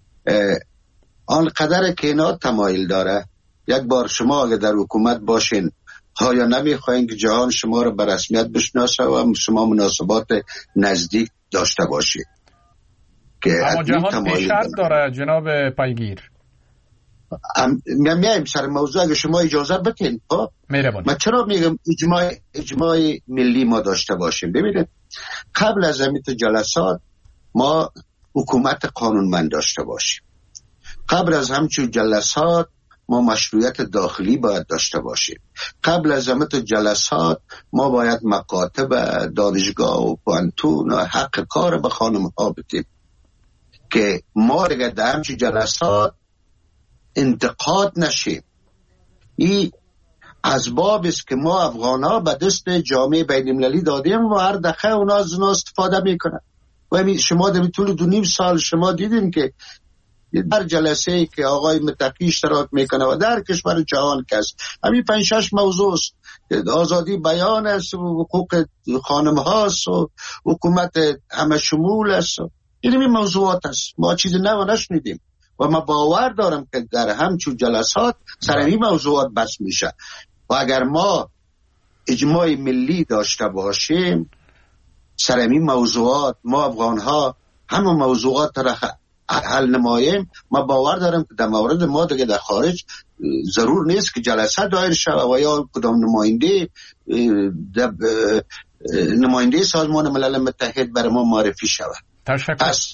آنقدر که اینا تمایل داره، یک بار شما اگه در حکومت باشین آیا نمیخواین که جهان شما رو به رسمیت بشناسه و شما مناسبات نزدیک داشته باشید؟ که اما جهان پیشرفت داره جناب پیگیر. میایم سر موضوع اگه شما اجازه بتین. خب من چرا میگم اجماع اجماع ملی ما داشته باشیم؟ ببینید قبل از همین جلسات ما حکومت قانونمند داشته باشیم. قبل از همچون جلسات ما مشروعیت داخلی باید داشته باشیم. قبل از همه جلسات ما باید مکاتب دانشگاه و پانتون و حق کار به خانم ها بدیم که ما دیگه در همچون جلسات انتقاد نشیم. این اسباب است که ما افغان ها به دست جامعه بین المللی دادیم و هر دقیقه اونا از اونا استفاده میکنن. و شما در طول دو نیم سال شما دیدین که در جلسه ای که آقای متقی اشتراک میکنه و در کشور جهان کس همین پنج شش موضوع است. آزادی بیان است و حقوق خانم هاست و حکومت همه شمول است. این موضوعات است. ما چیزی نو نشنیدیم و ما باور دارم که در همچون جلسات سر این موضوعات بس میشه و اگر ما اجماع ملی داشته باشیم سر این موضوعات ما افغان ها همه موضوعات را حل نماییم، ما باور دارم که در مورد ما دیگه در خارج ضرور نیست که جلسه دایر شود و یا کدام نماینده نماینده سازمان ملل متحد برای ما معرفی شود. تشکر. پس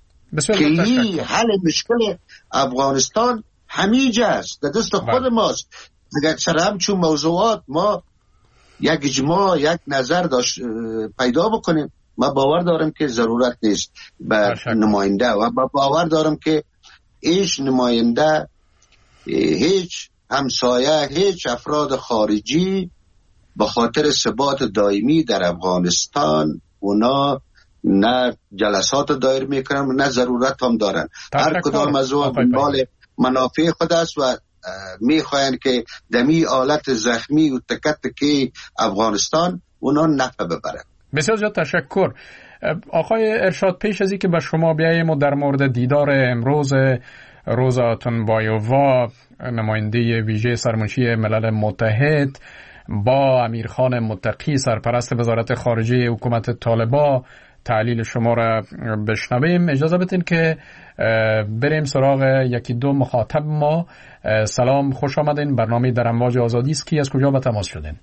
کلی حل مشکل افغانستان همیجا است، در دست خود ماست. اگر سر همچون موضوعات ما یک اجماع یک نظر داشت پیدا بکنیم ما باور دارم که ضرورت نیست به نماینده و با باور دارم که هیچ نماینده هیچ همسایه هیچ افراد خارجی به خاطر ثبات دائمی در افغانستان اونا نه جلسات دایر میکنن نه ضرورت هم دارن. هر کدام از اون دنبال منافع خود است و میخواین که دمی آلت زخمی و تکت که افغانستان اونا نفع ببرن. بسیار زیاد تشکر. آقای ارشاد پیش از این که به شما بیاییم و در مورد دیدار امروز روزا تنبایووا نماینده ویژه سرمنشی ملل متحد با امیرخان متقی سرپرست وزارت خارجه حکومت طالبان تعلیل شما را بشنویم، اجازه بدین که بریم سراغ یکی دو مخاطب ما. سلام، خوش آمدین. برنامه در امواج آزادی است. کی از کجا به تماس شدین؟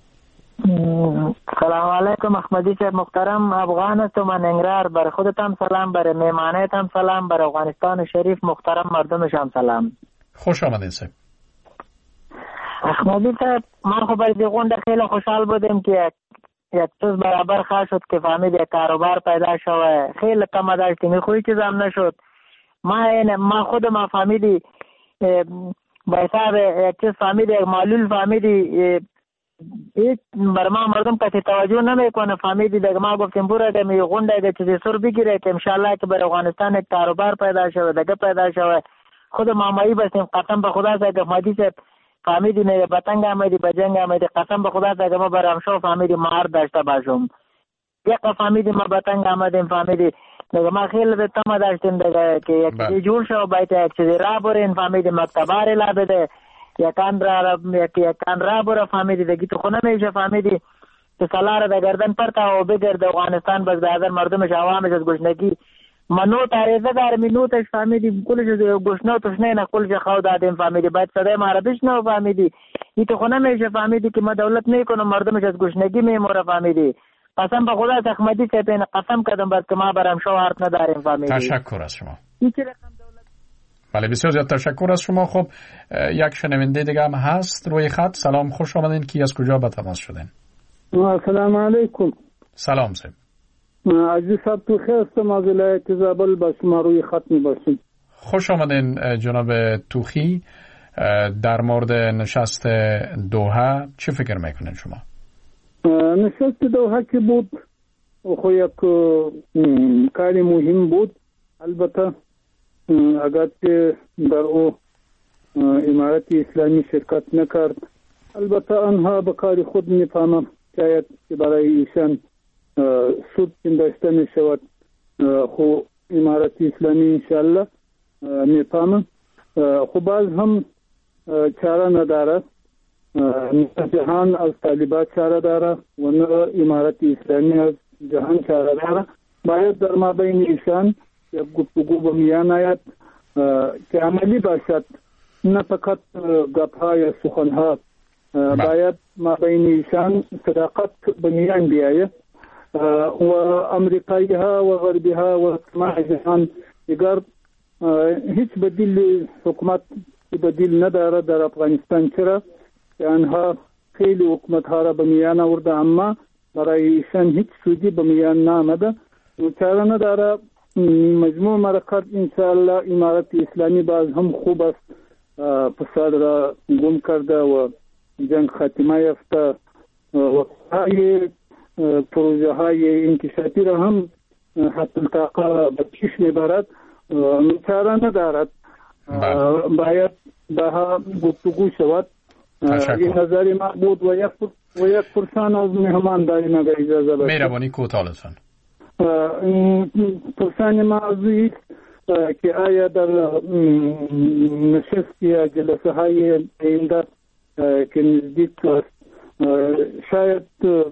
سلام علیکم احمدی صاحب محترم، افغان هستم من انگرار. بر خودتم سلام، بر مهمانیتم سلام، بر افغانستان شریف محترم مردمش هم سلام. خوش آمدین صاحب. احمدی صاحب من خب از دیگونده خیلی خوشحال بودیم که یک چیز برابر خواه شد که فهمید یک کاروبار پیدا شده. خیلی کم داشتیم خوی چیز هم نشد. ما ما خود ما فهمیدی با حساب یک چیز فهمیدی یک معلول فهمیدی هیچ بر ما مردم کسی توجه نمیکنه. فهمیدی دیگه ما گفتیم برو که می غونده که چیزی سر بگیره که انشالله که بر افغانستان یک کاروبار پیدا شده دیگه پیدا شده. خود ما مایی بستیم قسم به خدا سه که مادی سے فهمیدی نه بتنگ آمدی به جنگ آمدی قسم به خدا سه که ما برام شو فهمیدی مار داشته باشم. یک فهمیدی ما بتنگ آمدیم فهمیدی دیگه ما خیلی به تما داشتیم دیگه که یک چیزی جور شو باید یک چیزی را برین فهمیدی مکتباری لا بده یکان را یکان را برا فهمیدی دیگه تو خونه میشه فهمیدی که سالار در گردن پرتا و بگرد افغانستان بس در مردمش عوامش از گشنگی منو تاریزه در منوتش فهمیدی کلش گشنه و تشنه نه کلش خود دادیم فهمیدی باید صدای معربش نه فهمیدی این تو خونه میشه فهمیدی که ما دولت میکنم مردمش از گشنگی میموره فهمیدی. قسم به خدا احمدی سے پین قسم کردم بس که ما برام شو حرف نداریم فهمیدی. تشکر از شما. بله بسیار زیاد تشکر از شما. خب یک شنونده دیگه هم هست روی خط. سلام، خوش آمدین. کی از کجا به تماس شدین؟ سلام علیکم. سلام صاحب. عزیز صاحب تو خیر هستم از ولایت زابل با شما روی خط میباشیم. خوش آمدین جناب توخی. در مورد نشست دوحه چه فکر میکنین شما؟ نشست دوحه که بود خو یک کار مهم بود. البته اگر که در او امارت اسلامی شرکت نکرد، البته آنها به کار خود میفهمند شاید که برای ایشان سود پنداشته می شود، خو امارت اسلامی انشاءالله میفهمند. خو باز هم چاره نداره، جهان از طالبات چاره داره و نه امارت اسلامی از جهان چاره داره. باید در مابین ایشان یک گفتگو به میان آید که عملی باشد، نه فقط گپ‌ها یا سخن‌ها. باید مابین ایشان صداقت به میان بیاید و امریکایی ها و غربی ها و تمام جهان دیگر هیچ بدیل حکومت بدیل نداره در افغانستان، چرا که آنها خیلی حکومت ها را به میان آورده اما برای ایشان هیچ سودی به میان نآمده. چاره نداره. مجموع مرکز انشاءالله امارت اسلامی باز هم خوب است، فساد را گم کرده و جنگ خاتمه یافته و های پروژه های انکشافی را هم حتی الطاقه به پیش میبرد. چاره ندارد، باید به گفتگو شود. این نظر ما بود و یک و یک پرسان از مهمان داریم اگر اجازه باشه. مهربانی کوتاه لطفاً. پرسان ما از این که آیا در نشست یا جلسه های آینده که نزدیک است شاید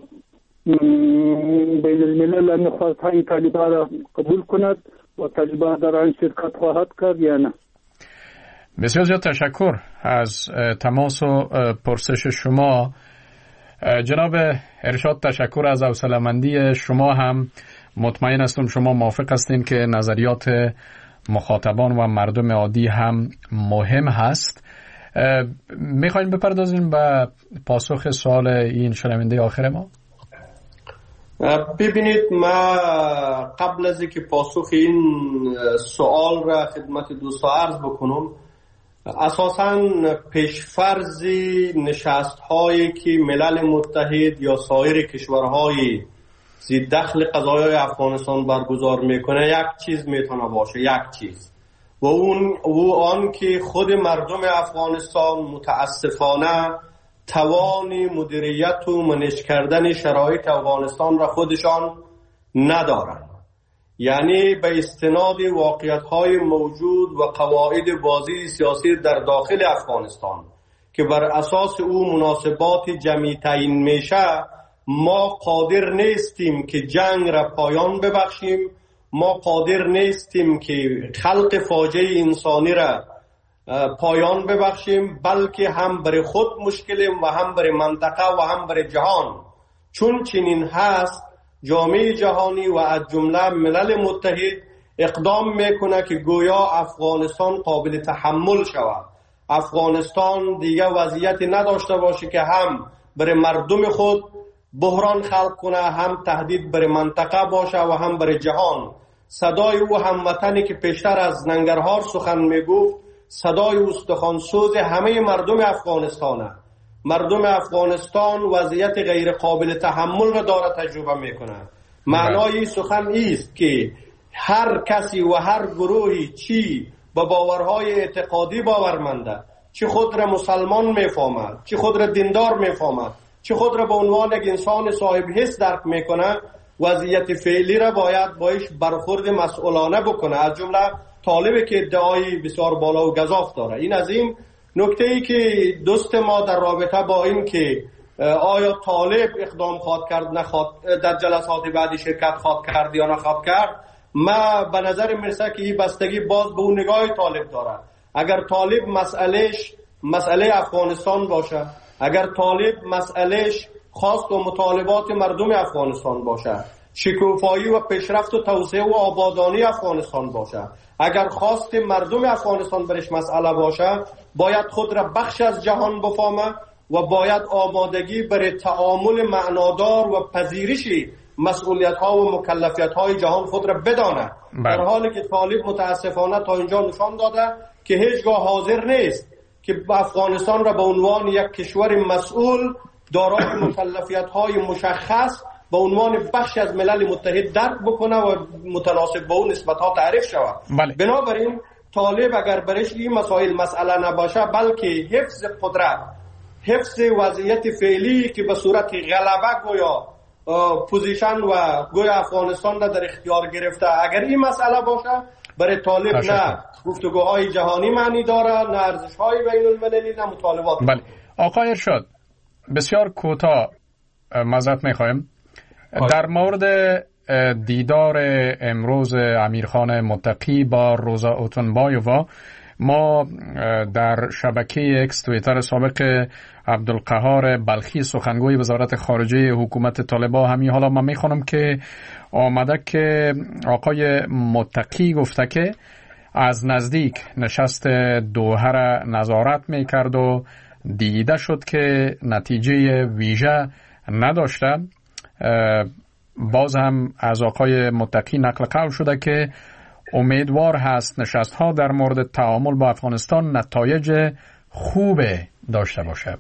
بین الملل نخواستهای طالبان را قبول کند و طالبان در آن شرکت خواهد کرد یا نه؟ بسیار زیاد تشکر از تماس و پرسش شما جناب ارشاد. تشکر از حوصله‌مندی شما. هم مطمئن هستم شما موافق هستین که نظریات مخاطبان و مردم عادی هم مهم هست. میخواین بپردازیم به پاسخ سوال این شنونده آخر ما؟ ببینید، ما قبل از اینکه پاسخ این سوال را خدمت دوستا عرض بکنم، اساساً پیشفرض نشست هایی که ملل متحد یا سایر کشورهای زیر دخل قضایای افغانستان برگزار میکنه یک چیز میتونه باشه، یک چیز و اون و آن که خود مردم افغانستان متاسفانه توان مدیریت و منش کردن شرایط افغانستان را خودشان ندارند. یعنی به استناد واقعیت‌های موجود و قواعد بازی سیاسی در داخل افغانستان که بر اساس او مناسبات جمعی تعیین میشه، ما قادر نیستیم که جنگ را پایان ببخشیم، ما قادر نیستیم که خلق فاجعه انسانی را پایان ببخشیم، بلکه هم برای خود مشکلیم و هم برای منطقه و هم برای جهان. چون چنین هست، جامعه جهانی و از جمله ملل متحد اقدام میکنه که گویا افغانستان قابل تحمل شود، افغانستان دیگه وضعیت نداشته باشه که هم برای مردم خود بحران خلق کنه، هم تهدید برای منطقه باشه و هم برای جهان. صدای او هموطنی که پیشتر از ننگرهار سخن میگفت، صدای استخوانسوز همه مردم افغانستانه. مردم افغانستان وضعیت غیر قابل تحمل را داره تجربه میکنه. معنای سخن است که هر کسی و هر گروهی چی به باورهای اعتقادی باورمنده، چی خود را مسلمان میفهمد، چی خود را دیندار میفهمد، چی خود را به عنوان یک انسان صاحب حس درک میکنه، وضعیت فعلی را باید باش برخورد مسئولانه بکنه. از جمله طالبی که ادعای بسیار بالا و گزاف داره. این از این نکته ای که دوست ما در رابطه با این که آیا طالب اقدام خواهد کرد نخواد در جلسات بعدی شرکت خواهد کرد یا نخواهد کرد، ما به نظر میرسه که این بستگی باز به اون نگاه طالب داره. اگر طالب مسئلهش مسئله افغانستان باشه، اگر طالب مسئلهش خواست و مطالبات مردم افغانستان باشه، شکوفایی و پیشرفت و توسعه و آبادانی افغانستان باشه، اگر خواست مردم افغانستان برش مسئله باشه، باید خود را بخش از جهان بفهمه و باید آمادگی برای تعامل معنادار و پذیرش مسئولیت ها و مکلفیت های جهان خود را بدانه. در حالی که طالب متاسفانه تا اینجا نشان داده که هیچگاه حاضر نیست که افغانستان را به عنوان یک کشور مسئول دارای مکلفیت های مشخص به عنوان بخشی از ملل متحد درک بکنه و متناسب با اون نسبت‌ها تعریف شود. بله. بنابراین طالب اگر برش این مسائل مسئله نباشه، بلکه حفظ قدرت، حفظ وضعیت فعلی که به صورت غلبه گویا پوزیشن و گویا افغانستان را در اختیار گرفته، اگر این مسئله باشه برای طالب نه گفتگوهای جهانی معنی داره، نه ارزش‌های بین المللی، نه مطالبات. بله آقای ارشاد بسیار کوتاه معذرت می‌خوایم در مورد دیدار امروز امیرخان متقی با روزا اوتونبایووا، ما در شبکه اکس توییتر سابق عبدالقهار بلخی سخنگوی وزارت خارجه حکومت طالبان همین حالا من میخوانم که آمده که آقای متقی گفته که از نزدیک نشست دوحه را نظارت میکرد و دیده شد که نتیجه ویژه نداشته. باز هم از آقای متقی نقل قول شده که امیدوار هست نشست ها در مورد تعامل با افغانستان نتایج خوب داشته باشه.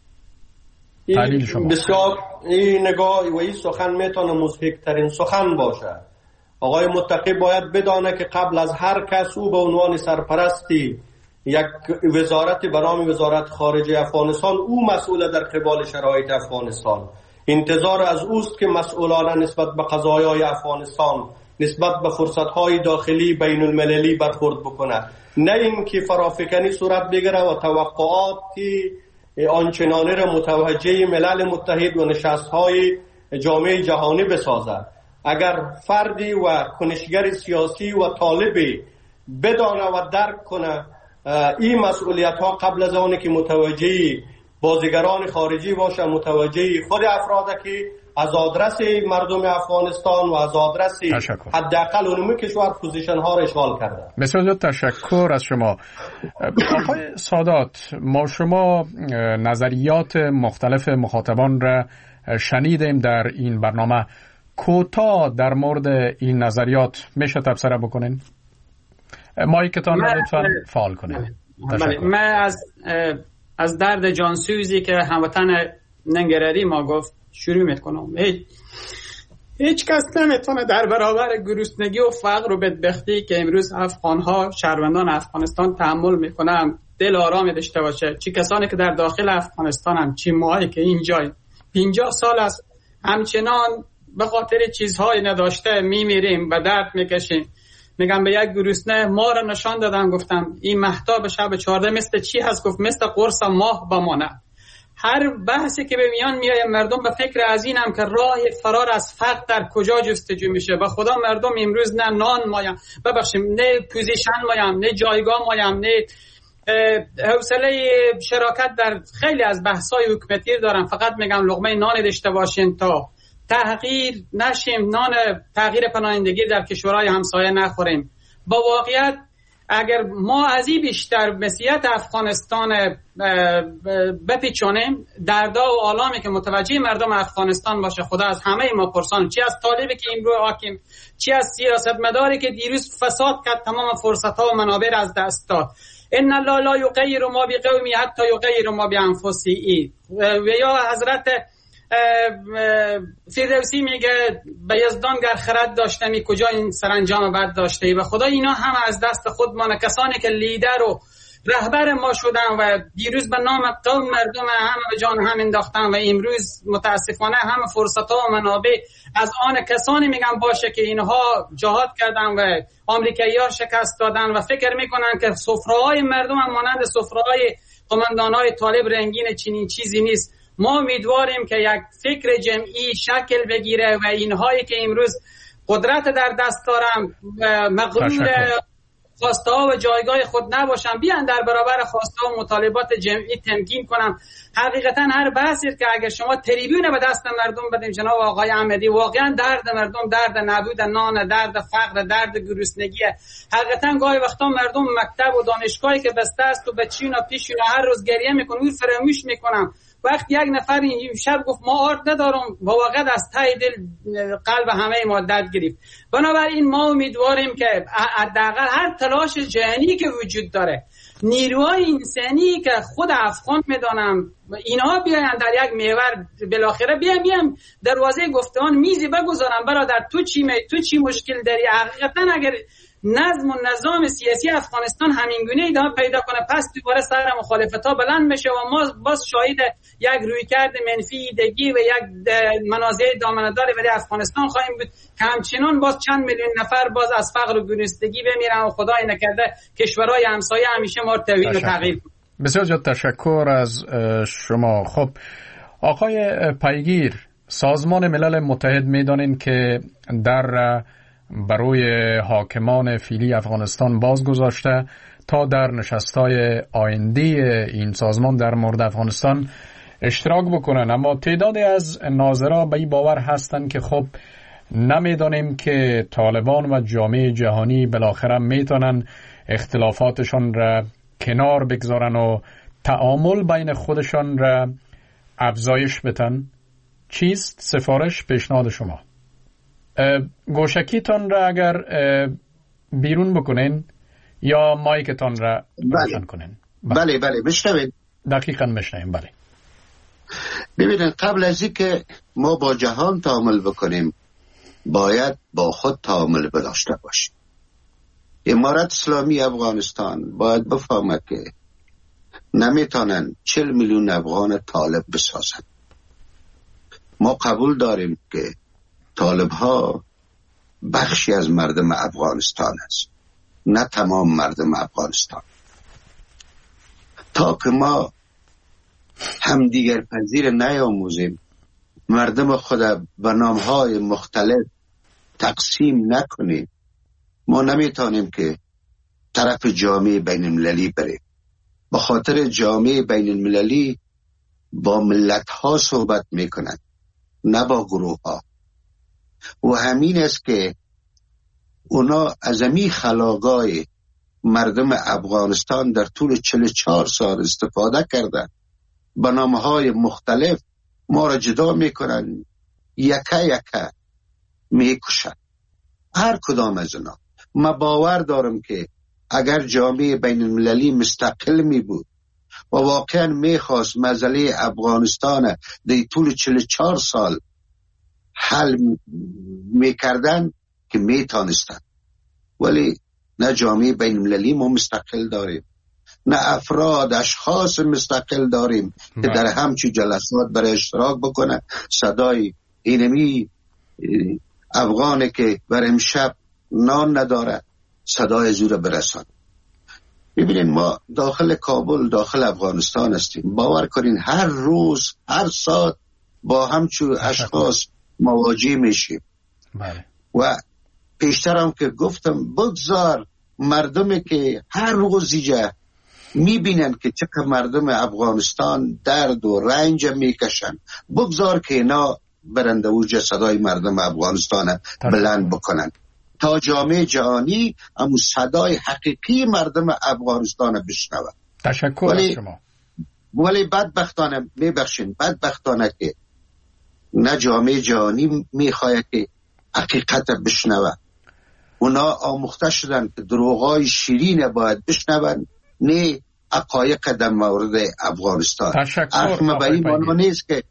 این بسیار این نگاه و این سخن میتونه مضحک ترین سخن باشه. آقای متقی باید بدانه که قبل از هر کس او به عنوان سرپرستی یک وزارت به نام وزارت خارجه افغانستان او مسئول در قبال شرایط افغانستان. انتظار از اوست که مسئولانه نسبت به قضایای افغانستان، نسبت به فرصت‌های داخلی بین المللی برخورد بکنه، نه اینکه فرافکنی صورت بگیره و توقعاتی آنچنانی را متوجه ملل متحد و نشست‌های جامعه جهانی بسازه. اگر فردی و کنشگر سیاسی و طالبی بدانه و درک کنه این مسئولیت‌ها قبل از آنی که متوجه بازیگران خارجی باشه، متوجه خود افراده که از آدرس مردم افغانستان و از آدرس حداقل علوم کشور پوزیشن ها را اشغال کرده. بسیار تشکر از شما. آقای سادات، ما شما نظریات مختلف مخاطبان را شنیدیم در این برنامه. کوتاه در مورد این نظریات میشه تبصره بکنین؟ مایکتان را لطفاً فعال کنین. بله. من از از درد جانسوزی که هموطن ننگره‌ای ما گفت شروع میکنم. هیچ هیچ کس نمیتونه در برابر گرسنگی و فقر و بدبختی که امروز افغان‌ها شهروندان افغانستان تحمل میکنن دل آرامی داشته باشه. چی کسانی که در داخل افغانستان هم، چی ماهایی که اینجای پنجاه سال است همچنان به خاطر چیزهای نداشته میمیریم و درد میکشیم. میگم به یک گرسنه ما را نشان دادن، گفتم این مهتاب شب چهارده مثل چی هست؟ گفت مثل قرص ماه بمانه. هر بحثی که به میان میایه مردم به فکر از اینم که راه فرار از فقر در کجا جستجو میشه. به خدا مردم امروز نه نان مایم، ببخشیم، نه پوزیشن مایم، نه جایگاه مایم، نه حوصله شراکت در خیلی از بحث‌های حکومتی دارن. فقط میگم لقمه نان داشته باشین تا تغییر نشیم، نان تغییر پناهندگی در کشورهای همسایه نخوریم. با واقعیت اگر ما از این بیشتر مسیحیت افغانستان بپیچونیم، دردا و آلامی که متوجه مردم افغانستان باشه، خدا از همه ما پرسان، چی از طالبی که امروز حاکم، چی از سیاستمداری که دیروز فساد کرد، تمام فرصت‌ها و منابع از دست داد. ان الله لا یغیر ما بقومی حتی یغیر ما بانفسهم. و یا حضرت فردوسی میگه به یزدان گر خرد داشته می کجا این سرانجام بد داشته ای. و خدا اینا هم از دست خود ما، کسانی که لیدر و رهبر ما شدن و دیروز به نام قوم مردم هم به جان هم انداختن و امروز متاسفانه هم فرصت ها و منابع از آن کسانی میگن باشه که اینها جهاد کردن و آمریکایی ها شکست دادن و فکر میکنن که سفره‌های مردم هم مانند سفره‌های قماندان‌های طالب رنگین چنین چیزی نیست. ما امیدواریم که یک فکر جمعی شکل بگیره و اینهایی که امروز قدرت در دست دارن مغرور خواسته ها و جایگاه خود نباشن، بیان در برابر خواسته ها و مطالبات جمعی تمکین کنن. حقیقتا هر بحثی که اگر شما تریبیون به دست مردم بدیم جناب آقای احمدی، واقعا درد مردم درد نبود نان، درد فقر، درد گرسنگی. حقیقتا گاهی وقتا مردم مکتب و دانشگاهی که بسته است و بچینا پیشونا هر روز گریه میکنن، او فراموش میکنن وقت یک نفر این شب گفت ما آرد ندارم، با واقع از ته دل قلب همه ما درد گرفت. بنابراین ما امیدواریم که حداقل هر تلاش جهانی که وجود داره، نیروهای انسانی که خود افغان میدانم اینها بیاین در یک محور بالاخره بیام بیام دروازه گفتمان میزی بگذارم برادر تو چی می تو چی مشکل داری. حقیقتا اگر نظم و نظام سیاسی افغانستان همینگونه ادامه پیدا کنه پس دوباره سر مخالفت‌ها بلند میشه و ما باز شاهد یک رویکرد منفی دگی و یک منازع دامنه‌دار برای افغانستان خواهیم بود که همچنان باز چند میلیون نفر باز از فقر و گرسنگی بمیرن و خدای نکرده کشورهای همسایه همیشه ما رو توهین و تغییر کنه. بسیار زیاد تشکر از شما. خب آقای پیگیر، سازمان ملل متحد میدانین که در برای حاکمان فعلی افغانستان باز گذاشته تا در نشست‌های آیندی این سازمان در مورد افغانستان اشتراک بکنن، اما تعدادی از ناظرها به این باور هستند که خب نمیدانیم که طالبان و جامعه جهانی بالاخره میتونن اختلافاتشان را کنار بگذارن و تعامل بین خودشان را افزایش بدن. چیست سفارش پیشنهاد شما؟ گوشکیتان را اگر بیرون بکنین یا مایکتان را روشن کنین. بله بله بشنوید. دقیقاً بشنویم. بله ببینید، قبل از اینکه ما با جهان تعامل بکنیم باید با خود تعامل داشته باشیم. امارت اسلامی افغانستان باید بفهمه که نمیتونن چل میلیون افغان طالب بسازن. ما قبول داریم که طالب ها بخشی از مردم افغانستان است، نه تمام مردم افغانستان. تا که ما همدیگر پذیر نیاموزیم، مردم خود به نامهای مختلف تقسیم نکنیم، ما نمیتونیم که طرف جامعه بین المللی بریم. به خاطر جامعه بین المللی با ملت ها صحبت میکنند، نه با گروه ها. و همین است که اونا از امی خلاقای مردم افغانستان در طول چهل و چهار سال استفاده کردن، به نامهای مختلف ما را جدا میکنن، یکه یکه میکشن هر کدام از اونا. ما باور دارم که اگر جامعه بین المللی مستقل می بود و واقعا میخواست مسئله افغانستان در طول چهل و چهار سال حل میکردن که میتونستن، ولی نه جامعه بین المللی ما مستقل داریم، نه افراد اشخاص مستقل داریم که در همچی جلسات برای اشتراک بکنه. صدای اینمی افغانه که بر امشب نان نداره صدای زور برسان. ببینید، ما داخل کابل، داخل افغانستان هستیم. باور کنین هر روز هر ساعت با همچو اشخاص مواجه میشیم. بله. و پیشترم که گفتم بگذار مردمی که هر روز اینجا میبینن که چقدر مردم افغانستان درد و رنج میکشن، بگذار که اینا برنده اوج صدای مردم افغانستان بلند بکنن تا جامعه جهانی همون صدای حقیقی مردم افغانستان بشنوه. تشکر از شما. ولی بدبختانه میبخشین بدبختانه که نه جامعه جهانی میخواه که حقیقت بشنوه. اونا آموخته شدن که دروغای شیرین باید بشنون، نه حقایق در مورد افغانستان. تشکر. ما به این معنی نیست که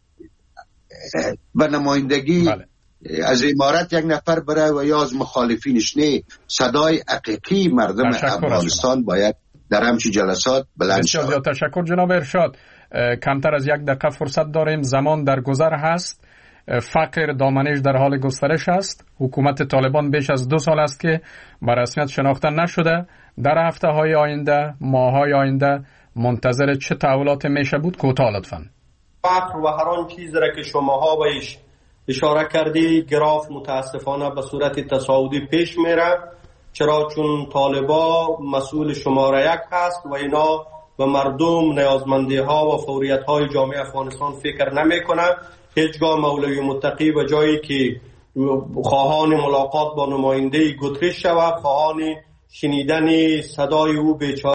به نمایندگی بله. از امارت یک نفر بره و یا از مخالفینش، نه، صدای حقیقی مردم افغانستان باید در همچین جلسات بلند شود. بسیار تشکر جناب ارشاد. کمتر از یک دقیقه فرصت داریم، زمان در گذر هست، فقر دامنش در حال گسترش است. حکومت طالبان بیش از دو سال است که به رسمیت شناخته نشده. در هفته های آینده، ماه های آینده منتظر چه تحولاتی میشه بود؟ کوتاه لطفاً. فقر و هر آن چیزی را که شماها بهش اشاره کردی، گراف متاسفانه به صورت تصاعدی پیش میره، چرا چون طالبا مسئول شماره یک هست و اینا به مردم نیازمندی ها و فوریت های جامعه افغانستان فکر نمی کنه. هیچگاه مولوی متقی و جایی که خواهان ملاقات با نماینده گوترش شود، خواهان شنیدن صدای او بیچاره